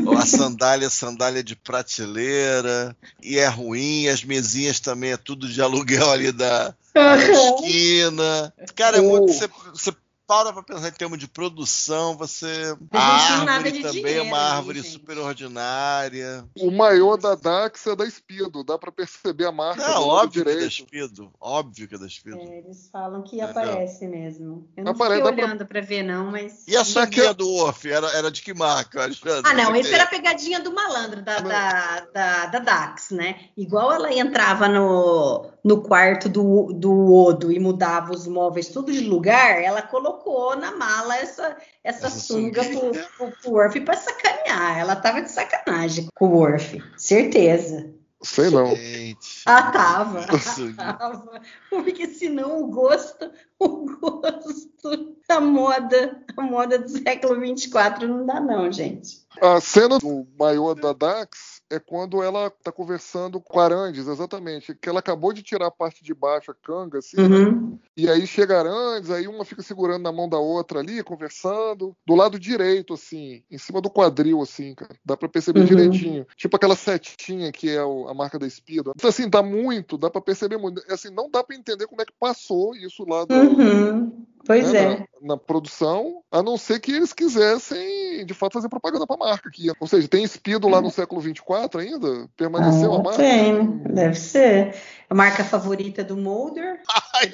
A sandália, sandália de prateleira, e é ruim, as mesinhas também é tudo de aluguel ali da, da esquina. Cara, é muito. Você, você para pra pensar em termos de produção, você. A árvore também é uma árvore ali, super ordinária. O maior da Dax é da Speedo, dá pra perceber a marca. Não, óbvio que é da Speedo. Óbvio que é da Speedo. É, eles falam que aparece mesmo. Eu não Apare... fiquei olhando pra... pra ver, não, mas. E a sunguinha do Orf? Era, era de que marca, Alexandre? Ah, não, esse era a pegadinha do malandro, da, da, da, da Dax, né? Igual ela entrava no, no quarto do, do Odo e mudava os móveis tudo de lugar, ela colocou na mala essa, essa, essa sunga pro, pro, pro Worf pra sacanear. Ela tava de sacanagem com o Worf, certeza. Sei não. Gente, ah, tava. tava. Porque senão o gosto, o gosto da moda, a moda do século vinte e quatro não dá não, gente. A cena do maior da Dax é quando ela tá conversando com a Arandes, exatamente, que ela acabou de tirar a parte de baixo, a canga, assim, uhum. né? E aí chega a Arandes, aí uma fica segurando na mão da outra ali, conversando, do lado direito, assim, em cima do quadril, assim, cara, dá pra perceber uhum. direitinho, tipo aquela setinha que é o, a marca da Speedo. Então, assim, dá muito, dá pra perceber muito, assim, não dá pra entender como é que passou isso lá do... Uhum. Pois né, é. Na, na produção, a não ser que eles quisessem, de fato, fazer propaganda pra marca aqui. Ou seja, tem Speedo lá no século vinte e quatro ainda? Permaneceu ah, a marca? Tem, deve ser. A marca favorita do Mulder. Ai,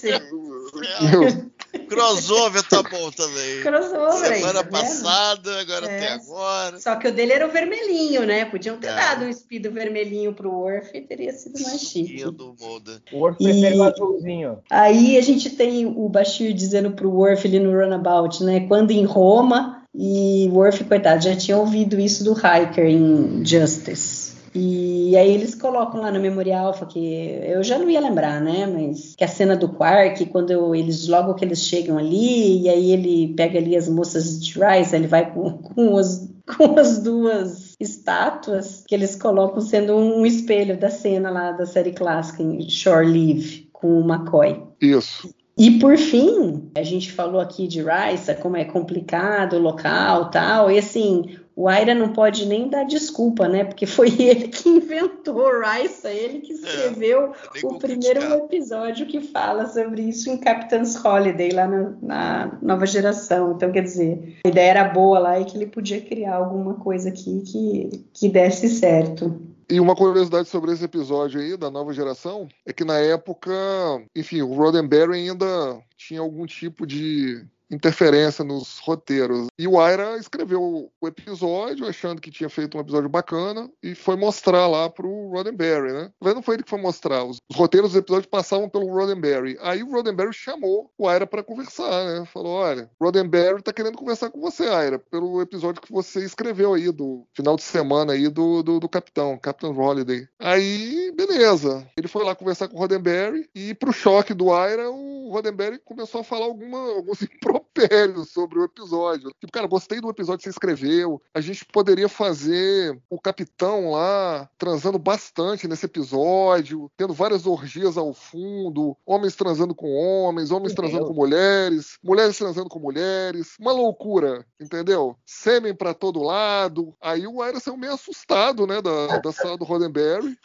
meu Deus. Crossover tá bom também. Crossover aí, Semana tá passada, agora é. tem agora. Só que o dele era o vermelhinho, né? Podiam ter é. dado um Speedo vermelhinho pro Worf e teria sido mais chique. Do o Worf prefere o azulzinho. Aí a gente tem o Bashir dizendo pro Worf ali no Runabout, né? Quando em Roma, e o Worf, coitado, já tinha ouvido isso do Riker em Justice. E aí eles colocam lá no Memória Alpha, que eu já não ia lembrar, né? Mas que a cena do Quark, quando eu, eles, logo que eles chegam ali, e aí ele pega ali as moças de Rice, ele vai com, com, as, com as duas estátuas que eles colocam sendo um espelho da cena lá da série clássica em Shore Leave, com o McCoy. Isso. E por fim, a gente falou aqui de Risa, como é complicado o local e tal, e assim, o Aira não pode nem dar desculpa, né, porque foi ele que inventou Risa, ele que escreveu é, o primeiro criticar. episódio que fala sobre isso em Captain's Holiday, lá na, na Nova Geração. Então, quer dizer, a ideia era boa lá e que ele podia criar alguma coisa aqui que, que desse certo. E uma curiosidade sobre esse episódio aí, da Nova Geração, é que na época, enfim, o Roddenberry ainda tinha algum tipo de interferência nos roteiros. E o Aira escreveu o episódio achando que tinha feito um episódio bacana e foi mostrar lá pro Roddenberry, né? Mas não foi ele que foi mostrar. Os, os roteiros dos episódios passavam pelo Roddenberry. Aí o Roddenberry chamou o Aira para conversar, né? Falou, olha, o Roddenberry tá querendo conversar com você, Aira, pelo episódio que você escreveu aí, do final de semana aí do, do, do Capitão, Captain Holiday. Aí, beleza. Ele foi lá conversar com o Roddenberry e pro choque do Aira, o Roddenberry começou a falar alguma, alguns impropérios sobre o episódio. Tipo, cara, gostei do episódio que você escreveu. A gente poderia fazer o capitão lá transando bastante nesse episódio, tendo várias orgias ao fundo, homens transando com homens, homens transando com mulheres, mulheres transando com mulheres. Uma loucura, entendeu? Sêmen pra todo lado. Aí o Aira saiu meio assustado, né, da, da sala do Roddenberry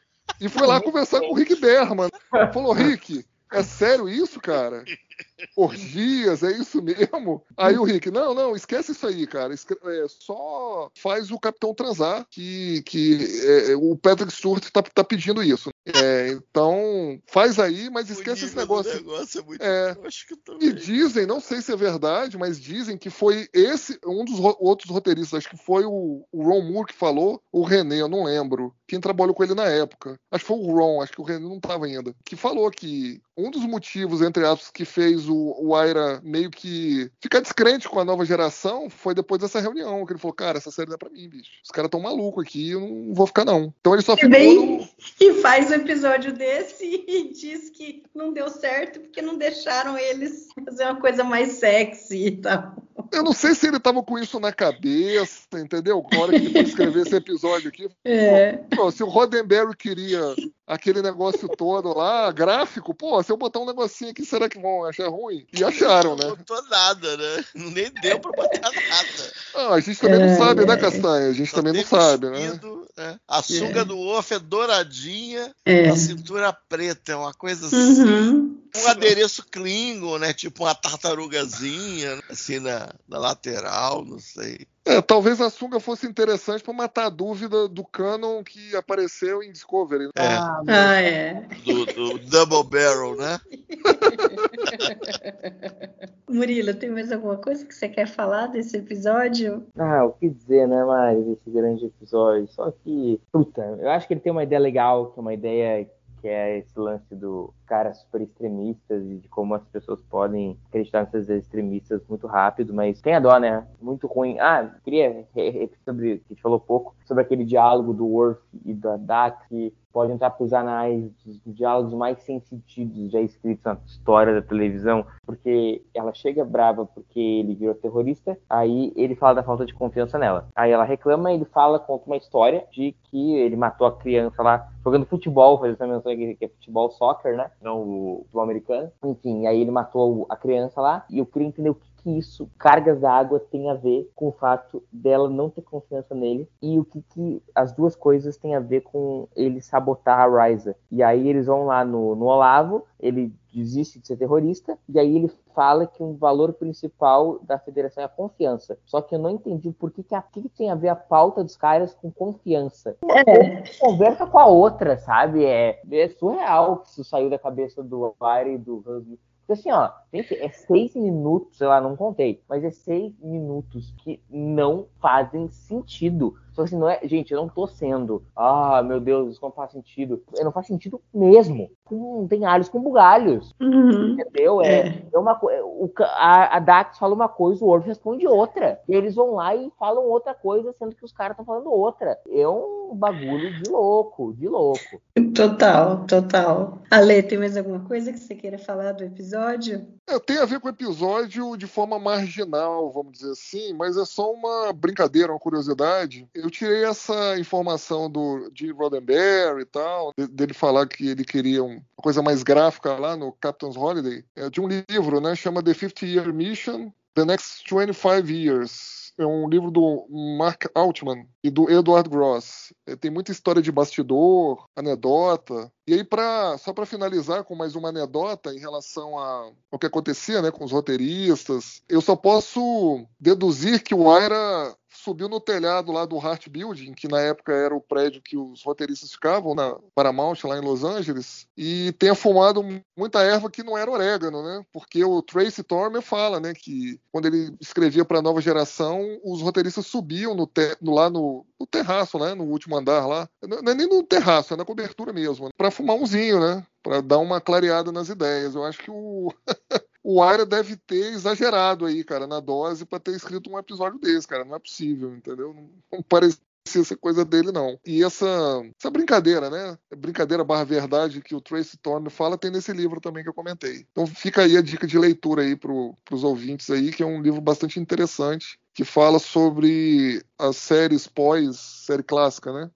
e foi lá conversar com o Rick Berman. Falou, Rick, é sério isso, cara? Orgias, é isso mesmo? Aí o Rick, não, não, esquece isso aí, cara. Esque- é, só faz o capitão transar, que, que é, o Patrick Stewart tá, tá pedindo isso. É, então, faz aí, mas esquece esse negócio. negócio é muito... É, eu acho que eu também. E dizem, não sei se é verdade, mas dizem que foi esse, um dos ro- outros roteiristas, acho que foi o, o Ron Moore que falou, o René, eu não lembro, quem trabalhou com ele na época. Acho que foi o Ron, acho que o René não estava ainda. Que falou que um dos motivos, entre aspas, que fez o, o Aira meio que ficar descrente com a nova geração foi depois dessa reunião, que ele falou, cara, essa série não é pra mim, bicho. Os caras tão malucos aqui, eu não vou ficar não. Então ele só E ficou bem- no... E faz um episódio desse e diz que não deu certo porque não deixaram eles fazer uma coisa mais sexy e tal. Eu não sei se ele tava com isso na cabeça, entendeu? Na hora que ele foi escrever esse episódio aqui. É. Pô, se o Roddenberry queria aquele negócio todo lá, gráfico, pô, se eu botar um negocinho aqui, será que vão achar ruim? E acharam, né? Não botou nada, né? Nem deu pra botar nada. Ah, a gente também É, não sabe, né, é. Castanha? A gente Só também não tem sabe, né? cuspido, né? A sunga É. do Worf é douradinha, É. a cintura preta, é uma coisa assim. Uhum. Um adereço Klingon, né? Tipo uma tartarugazinha, né? Assim na, na lateral, não sei. É, talvez a sunga fosse interessante para matar a dúvida do canon que apareceu em Discovery. É, Ah, Ah, é. do, do Double Barrel, né? Murilo, tem mais alguma coisa que você quer falar desse episódio? Ah, o que dizer, né, Mari, desse grande episódio. Só que, puta, eu acho que ele tem uma ideia legal, que é uma ideia que é esse lance do cara super extremistas e de como as pessoas podem acreditar nessas extremistas muito rápido, mas tem a dó, né? Muito ruim. Ah, queria repetir sobre, que a gente falou pouco, sobre aquele diálogo do Worf e da Dax, que pode entrar para os anais dos diálogos mais sem sentido já escritos na história da televisão, porque ela chega brava porque ele virou terrorista, aí ele fala da falta de confiança nela. Aí ela reclama e ele fala, conta uma história de que ele matou a criança lá jogando futebol, faz essa menção aqui, que é futebol, soccer, né? Não o futebol americano. Enfim, aí ele matou a criança lá e eu queria entender o que que isso, cargas d'água, tem a ver com o fato dela não ter confiança nele e o que, que as duas coisas têm a ver com ele sabotar a Risa. E aí eles vão lá no, no Olavo, ele desiste de ser terrorista, e aí ele fala que um valor principal da federação é a confiança. Só que eu não entendi por que, que, a, que, que tem a ver a pauta dos caras com confiança. É. Conversa com a outra, sabe? É, é surreal que isso saiu da cabeça do Aire e do Husby. Porque assim, ó, gente, é seis minutos, sei lá, não contei, mas é seis minutos que não fazem sentido. Só que assim, não é, gente, eu não tô sendo, ah, meu Deus, isso não faz sentido. Não faz sentido mesmo. Com, tem alhos com bugalhos. Uhum. Entendeu? É, É. é uma, o, a, a Dax fala uma coisa, o Worf responde outra. E eles vão lá e falam outra coisa, sendo que os caras estão falando outra. É um bagulho de louco, de louco. Total, total. Ale, tem mais alguma coisa que você queira falar do episódio? É, tem a ver com o episódio de forma marginal, vamos dizer assim, mas é só uma brincadeira, uma curiosidade. Eu tirei essa informação do Gene Roddenberry e tal, dele falar que ele queria uma coisa mais gráfica lá no Captain's Holiday, é, de um livro, né, chama The fifty year Mission, The Next twenty-five years. É um livro do Mark Altman e do Edward Gross. É, tem muita história de bastidor, anedota. E aí, pra, só para finalizar com mais uma anedota em relação a, ao que acontecia, né, com os roteiristas, eu só posso deduzir que o Aira subiu no telhado lá do Hart Building, que na época era o prédio que os roteiristas ficavam, na Paramount, lá em Los Angeles, e tenha fumado muita erva que não era orégano, né? Porque o Tracy Tormer fala, né, que quando ele escrevia para a nova geração, os roteiristas subiam no te, no, lá no, no terraço, né, no último andar lá. Não é nem no terraço, é na cobertura mesmo, né, para fumar umzinho, né? Para dar uma clareada nas ideias. Eu acho que o o Aira deve ter exagerado aí, cara, na dose para ter escrito um episódio desse, cara. Não é possível, entendeu? Não, não parecia ser coisa dele, não. E essa, essa brincadeira, né? Brincadeira barra verdade que o Tracy Tormer fala, tem nesse livro também que eu comentei. Então fica aí a dica de leitura aí para os ouvintes aí, que é um livro bastante interessante, que fala sobre as séries pós, série clássica, né?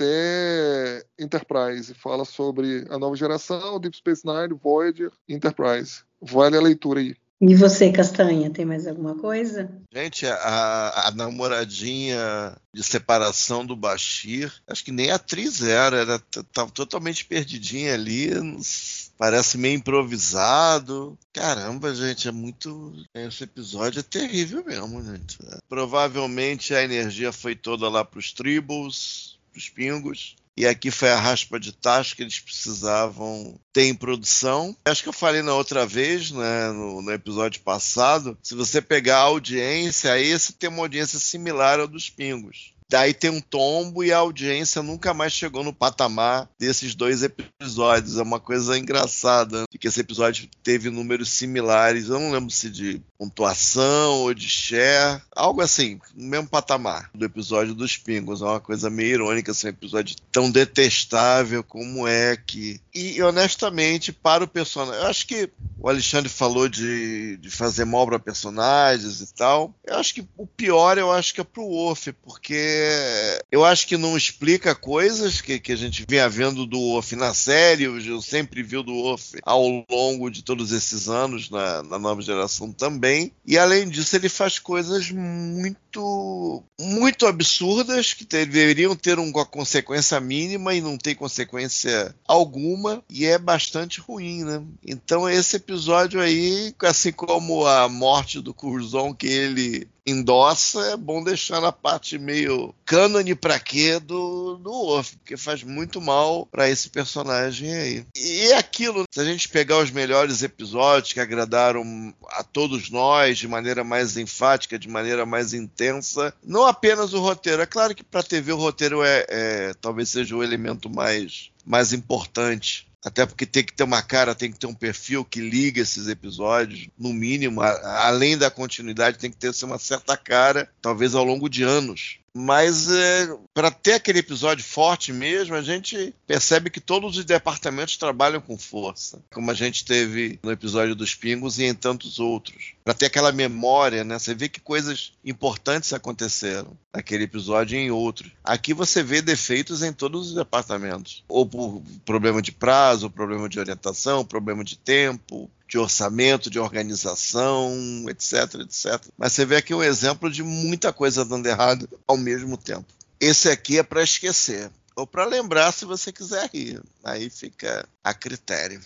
Até Enterprise. Fala sobre a nova geração, Deep Space Nine, Voyager, Enterprise. Vale a leitura aí. E você, Castanha, tem mais alguma coisa? Gente, a, a namoradinha de separação do Bashir, acho que nem atriz era, era tava totalmente perdidinha ali, parece meio improvisado. Caramba, gente, é muito... Esse episódio é terrível mesmo, gente. Provavelmente a energia foi toda lá pros Tribbles, pros Pingos. E aqui foi a raspa de tacho que eles precisavam ter em produção. Acho que eu falei na outra vez, né, no, no episódio passado, se você pegar a audiência, aí você tem uma audiência similar ao dos Pingos. daí tem um tombo e a audiência nunca mais chegou no patamar desses dois episódios. É uma coisa engraçada, porque esse episódio teve números similares, eu não lembro se de pontuação ou de share, algo assim, no mesmo patamar do episódio dos Pingos. É uma coisa meio irônica, assim, um episódio tão detestável como é que... E honestamente, para o personagem, eu acho que o Alexandre falou de, de fazer mal para personagens e tal, eu acho que o pior eu acho que é pro Worf, porque eu acho que não explica coisas que, que a gente vinha vendo do Worf na série, eu sempre vi do Worf ao longo de todos esses anos na, na nova geração também, e além disso ele faz coisas muito muito absurdas que deveriam ter uma consequência mínima e não tem consequência alguma, e é bastante ruim, né? Então esse episódio aí, assim como a morte do Curzon que ele endossa, é bom deixar na parte meio cânone pra quê do, do Worf, porque faz muito mal pra esse personagem aí. E é aquilo, se a gente pegar os melhores episódios que agradaram a todos nós de maneira mais enfática, de maneira mais intensa, não apenas o roteiro, é claro que pra T V o roteiro é, é talvez seja o elemento mais, mais importante, até porque tem que ter uma cara, tem que ter um perfil que liga esses episódios, no mínimo, a, além da continuidade, tem que ter assim, uma certa cara, talvez ao longo de anos. Mas é, para ter aquele episódio forte mesmo, a gente percebe que todos os departamentos trabalham com força, como a gente teve no episódio dos Pingos e em tantos outros. Para ter aquela memória, né? Você vê que coisas importantes aconteceram naquele episódio e em outros. Aqui você vê defeitos em todos os departamentos. Ou por problema de prazo, ou problema de orientação, problema de tempo, de orçamento, de organização, etc, etcétera. Mas você vê aqui um exemplo de muita coisa dando errado ao mesmo tempo. Esse aqui é para esquecer, ou para lembrar se você quiser rir. Aí fica a critério.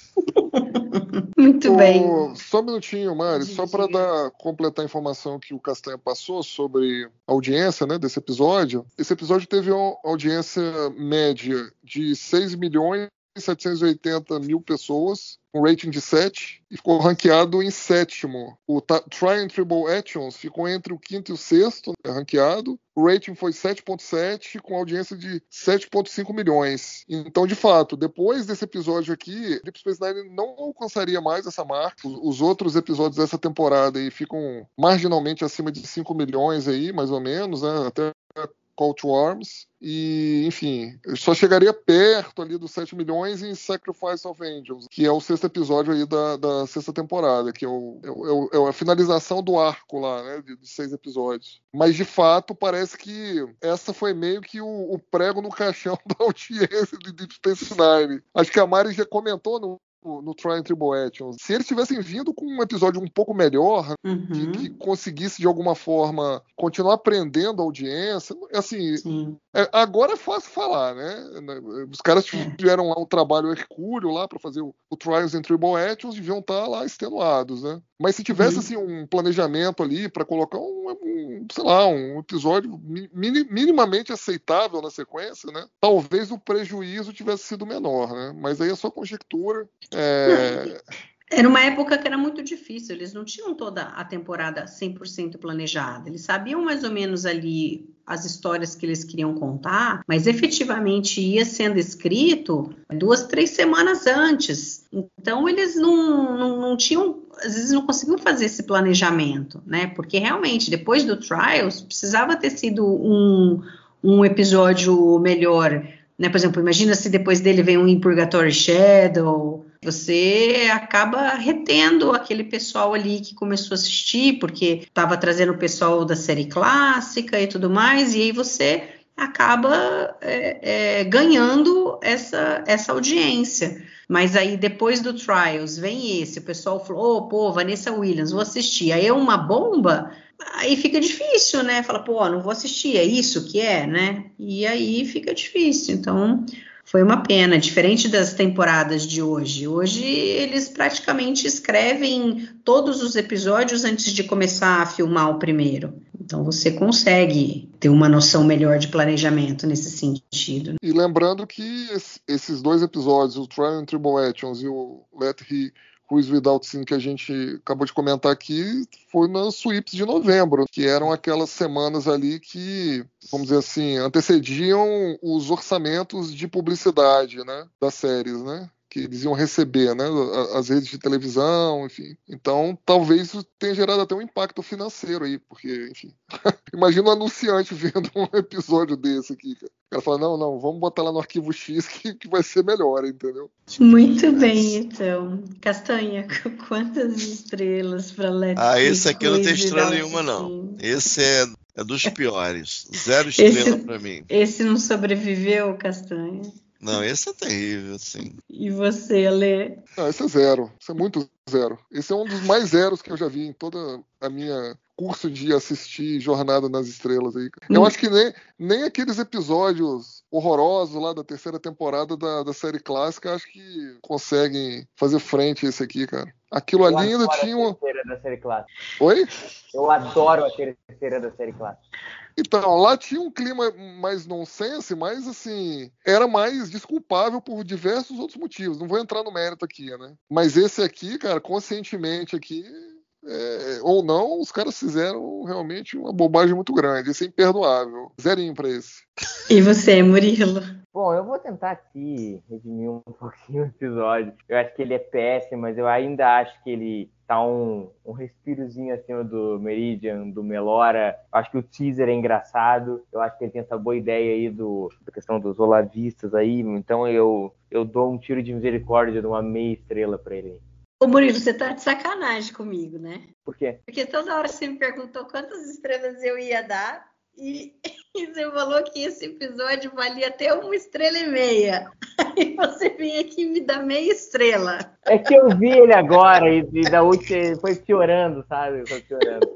Muito oh, bem. Só um minutinho, Mari, só para dar completar a informação que o Castanha passou sobre a audiência, né, desse episódio. Esse episódio teve uma audiência média de seis milhões e setecentos e oitenta mil pessoas, um rating de sete, e ficou ranqueado em sétimo. O Tri and Triple Actions ficou entre o quinto e o sexto, né, ranqueado. O rating foi sete vírgula sete, com audiência de sete vírgula cinco milhões. Então, de fato, depois desse episódio aqui, Deep Space Nine não alcançaria mais essa marca. Os, os outros episódios dessa temporada aí ficam marginalmente acima de cinco milhões aí, mais ou menos, né, até Call to Arms, e, enfim, só chegaria perto ali dos sete milhões em Sacrifice of Angels, que é o sexto episódio aí da, da sexta temporada, que é, o, é, o, é a finalização do arco lá, né, de, de seis episódios. Mas, de fato, parece que essa foi meio que o, o prego no caixão da audiência de Deep Space Nine. Acho que a Mari já comentou no no Tri and Triple Actions. Se eles tivessem vindo com um episódio um pouco melhor, uhum. que, que conseguisse de alguma forma continuar prendendo a audiência, assim, é, agora é fácil falar, né? Os caras tiveram lá um trabalho hercúleo lá para fazer o, o Trials and Triple Actions, deviam estar lá extenuados, né? Mas se tivesse, uhum. assim, um planejamento ali para colocar um, um, sei lá, um episódio min, minimamente aceitável na sequência, né? Talvez o prejuízo tivesse sido menor, né? Mas aí é só conjectura. É... Era uma época que era muito difícil, eles não tinham toda a temporada cem por cento planejada, eles sabiam mais ou menos ali as histórias que eles queriam contar, mas efetivamente ia sendo escrito duas, três semanas antes, então eles não, não, não tinham, às vezes não conseguiam fazer esse planejamento, né, porque realmente depois do Trials precisava ter sido um, um episódio melhor, né, por exemplo, imagina se depois dele vem um In Purgatory Shadow, você acaba retendo aquele pessoal ali que começou a assistir, porque estava trazendo o pessoal da série clássica e tudo mais, e aí você acaba é, é, ganhando essa, essa audiência. Mas aí depois do Trials vem esse, o pessoal falou, oh, pô, Vanessa Williams, vou assistir. Aí é uma bomba, aí fica difícil, né? Fala, pô, não vou assistir, é isso que é, né? E aí fica difícil, então... Foi uma pena, diferente das temporadas de hoje. Hoje eles praticamente escrevem todos os episódios antes de começar a filmar o primeiro. Então você consegue ter uma noção melhor de planejamento nesse sentido. E lembrando que esses dois episódios, o Tri and Triple Actions e o Let He Who is Without Sin que a gente acabou de comentar aqui foi nas sweeps de novembro, que eram aquelas semanas ali que, vamos dizer assim, antecediam os orçamentos de publicidade, né, das séries, né? Que eles iam receber, né, as redes de televisão, enfim. Então, talvez isso tenha gerado até um impacto financeiro aí, porque, enfim, imagina um anunciante vendo um episódio desse aqui, cara. O cara fala, não, não, vamos botar lá no arquivo X que, que vai ser melhor, entendeu? Muito bem, então. Castanha, quantas estrelas para Let's Ah, esse aqui não tem Without estrela nenhuma, não. Sin? Esse é, é dos piores. Zero estrela Esse, pra mim. esse não sobreviveu, Castanha? Não, esse é terrível, assim. E você, Alê? Não, esse é zero. Esse é muito zero. Esse é um dos mais zeros que eu já vi em toda a minha curso de assistir Jornada nas Estrelas aí. Eu Hum. acho que nem, nem aqueles episódios horrorosos lá da terceira temporada da, da série clássica acho que conseguem fazer frente a esse aqui, cara. Aquilo Eu ali ainda adoro tinha a uma... terceira da série clássica. Oi? Eu adoro a terceira da série clássica. Então, lá tinha um clima mais nonsense, mas, assim, era mais desculpável por diversos outros motivos. Não vou entrar no mérito aqui, né? Mas esse aqui, cara, conscientemente aqui, é, ou não, os caras fizeram realmente uma bobagem muito grande. Esse é imperdoável. Zerinho pra esse. E você, Murilo? Bom, eu vou tentar aqui redimir um pouquinho o episódio. Eu acho que ele é péssimo, mas eu ainda acho que ele tá um, um respirozinho acima do Meridian, do Melora. Eu acho que o teaser é engraçado. Eu acho que ele tem essa boa ideia aí do, da questão dos olavistas aí. Então eu, eu dou um tiro de misericórdia de uma meia estrela pra ele. Ô, Murilo, você tá de sacanagem comigo, né? Por quê? Porque toda hora você me perguntou quantas estrelas eu ia dar e, e você falou que esse episódio valia até uma estrela e meia. Aí você vem aqui e me dá meia estrela. É que eu vi ele agora e, e da última foi piorando, sabe? Foi piorando.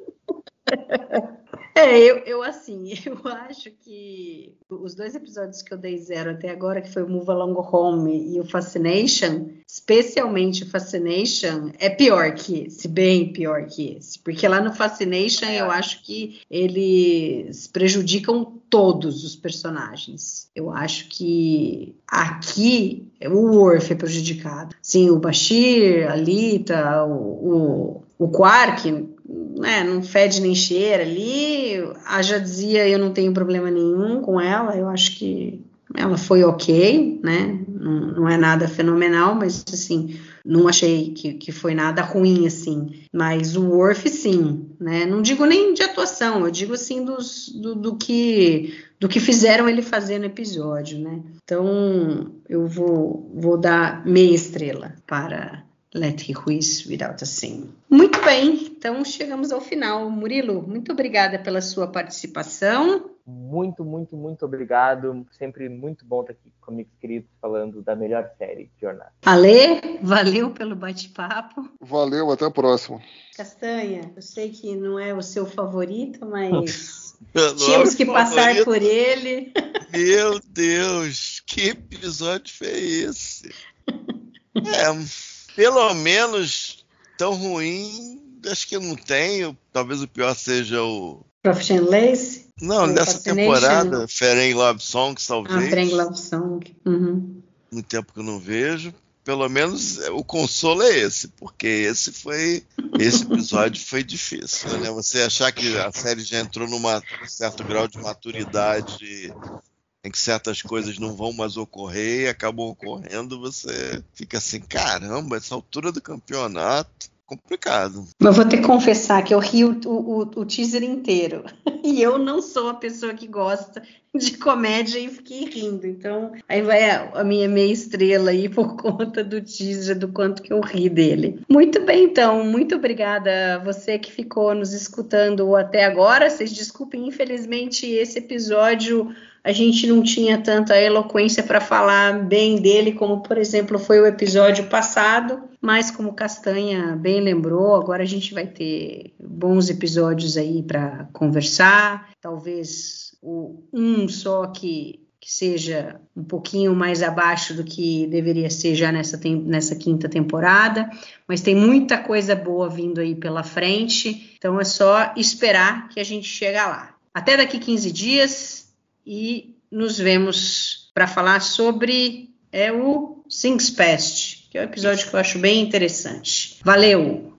É, eu, eu assim, eu acho que os dois episódios que eu dei zero até agora, que foi o Move Along Home e o Fascination, especialmente o Fascination, é pior que esse, bem pior que esse. Porque lá no Fascination eu acho que eles prejudicam todos os personagens. Eu acho que aqui o Worf é prejudicado. Sim, o Bashir, a Lita, o, o, o Quark... É, não fede nem cheira ali. A já dizia, eu não tenho problema nenhum com ela, eu acho que ela foi ok, né? Não, não é nada fenomenal, mas assim, não achei que, que foi nada ruim, assim. Mas o Worf, sim, né? Não digo nem de atuação, eu digo assim dos, do, do, que, do que fizeram ele fazer no episódio, né? Então, eu vou, vou dar meia estrela para Let He Who Is Without Sin. Muito bem, então chegamos ao final. Murilo, muito obrigada pela sua participação. Muito, muito, muito obrigado. Sempre muito bom estar aqui com amigos queridos falando da melhor série de Jornada. Alê, valeu pelo bate-papo. Valeu, até a próxima. Castanha, eu sei que não é o seu favorito, mas Meu tínhamos que passar favorito. por ele. Meu Deus, que episódio foi esse? É... Pelo menos tão ruim, acho que eu não tenho. Talvez o pior seja o... Profession Lace? Não, o dessa Fascination. temporada, Ferenc Love Songs, talvez. Ah, Ferenc Love Song. Uhum. No tempo que eu não vejo. Pelo menos o consolo é esse, porque esse foi... Esse episódio foi difícil, né? Você achar que a série já entrou num certo grau de maturidade... em que certas coisas não vão mais ocorrer e acabam ocorrendo, você fica assim, caramba, essa altura do campeonato, complicado. Eu vou ter que confessar que eu ri o, o, o teaser inteiro. E eu não sou a pessoa que gosta de comédia e fiquei rindo. Então, aí vai a, a minha meia estrela aí por conta do teaser, do quanto que eu ri dele. Muito bem, então. Muito obrigada a você que ficou nos escutando até agora. Vocês desculpem, infelizmente, esse episódio... A gente não tinha tanta eloquência para falar bem dele, como, por exemplo, foi o episódio passado, mas como Castanha bem lembrou, agora a gente vai ter bons episódios aí para conversar, talvez o um só que, que seja um pouquinho mais abaixo do que deveria ser já nessa, tem, nessa quinta temporada, mas tem muita coisa boa vindo aí pela frente, então é só esperar que a gente chega lá. Até daqui quinze dias... E nos vemos para falar sobre é, o Things Past. que é um episódio que eu acho bem interessante. Valeu!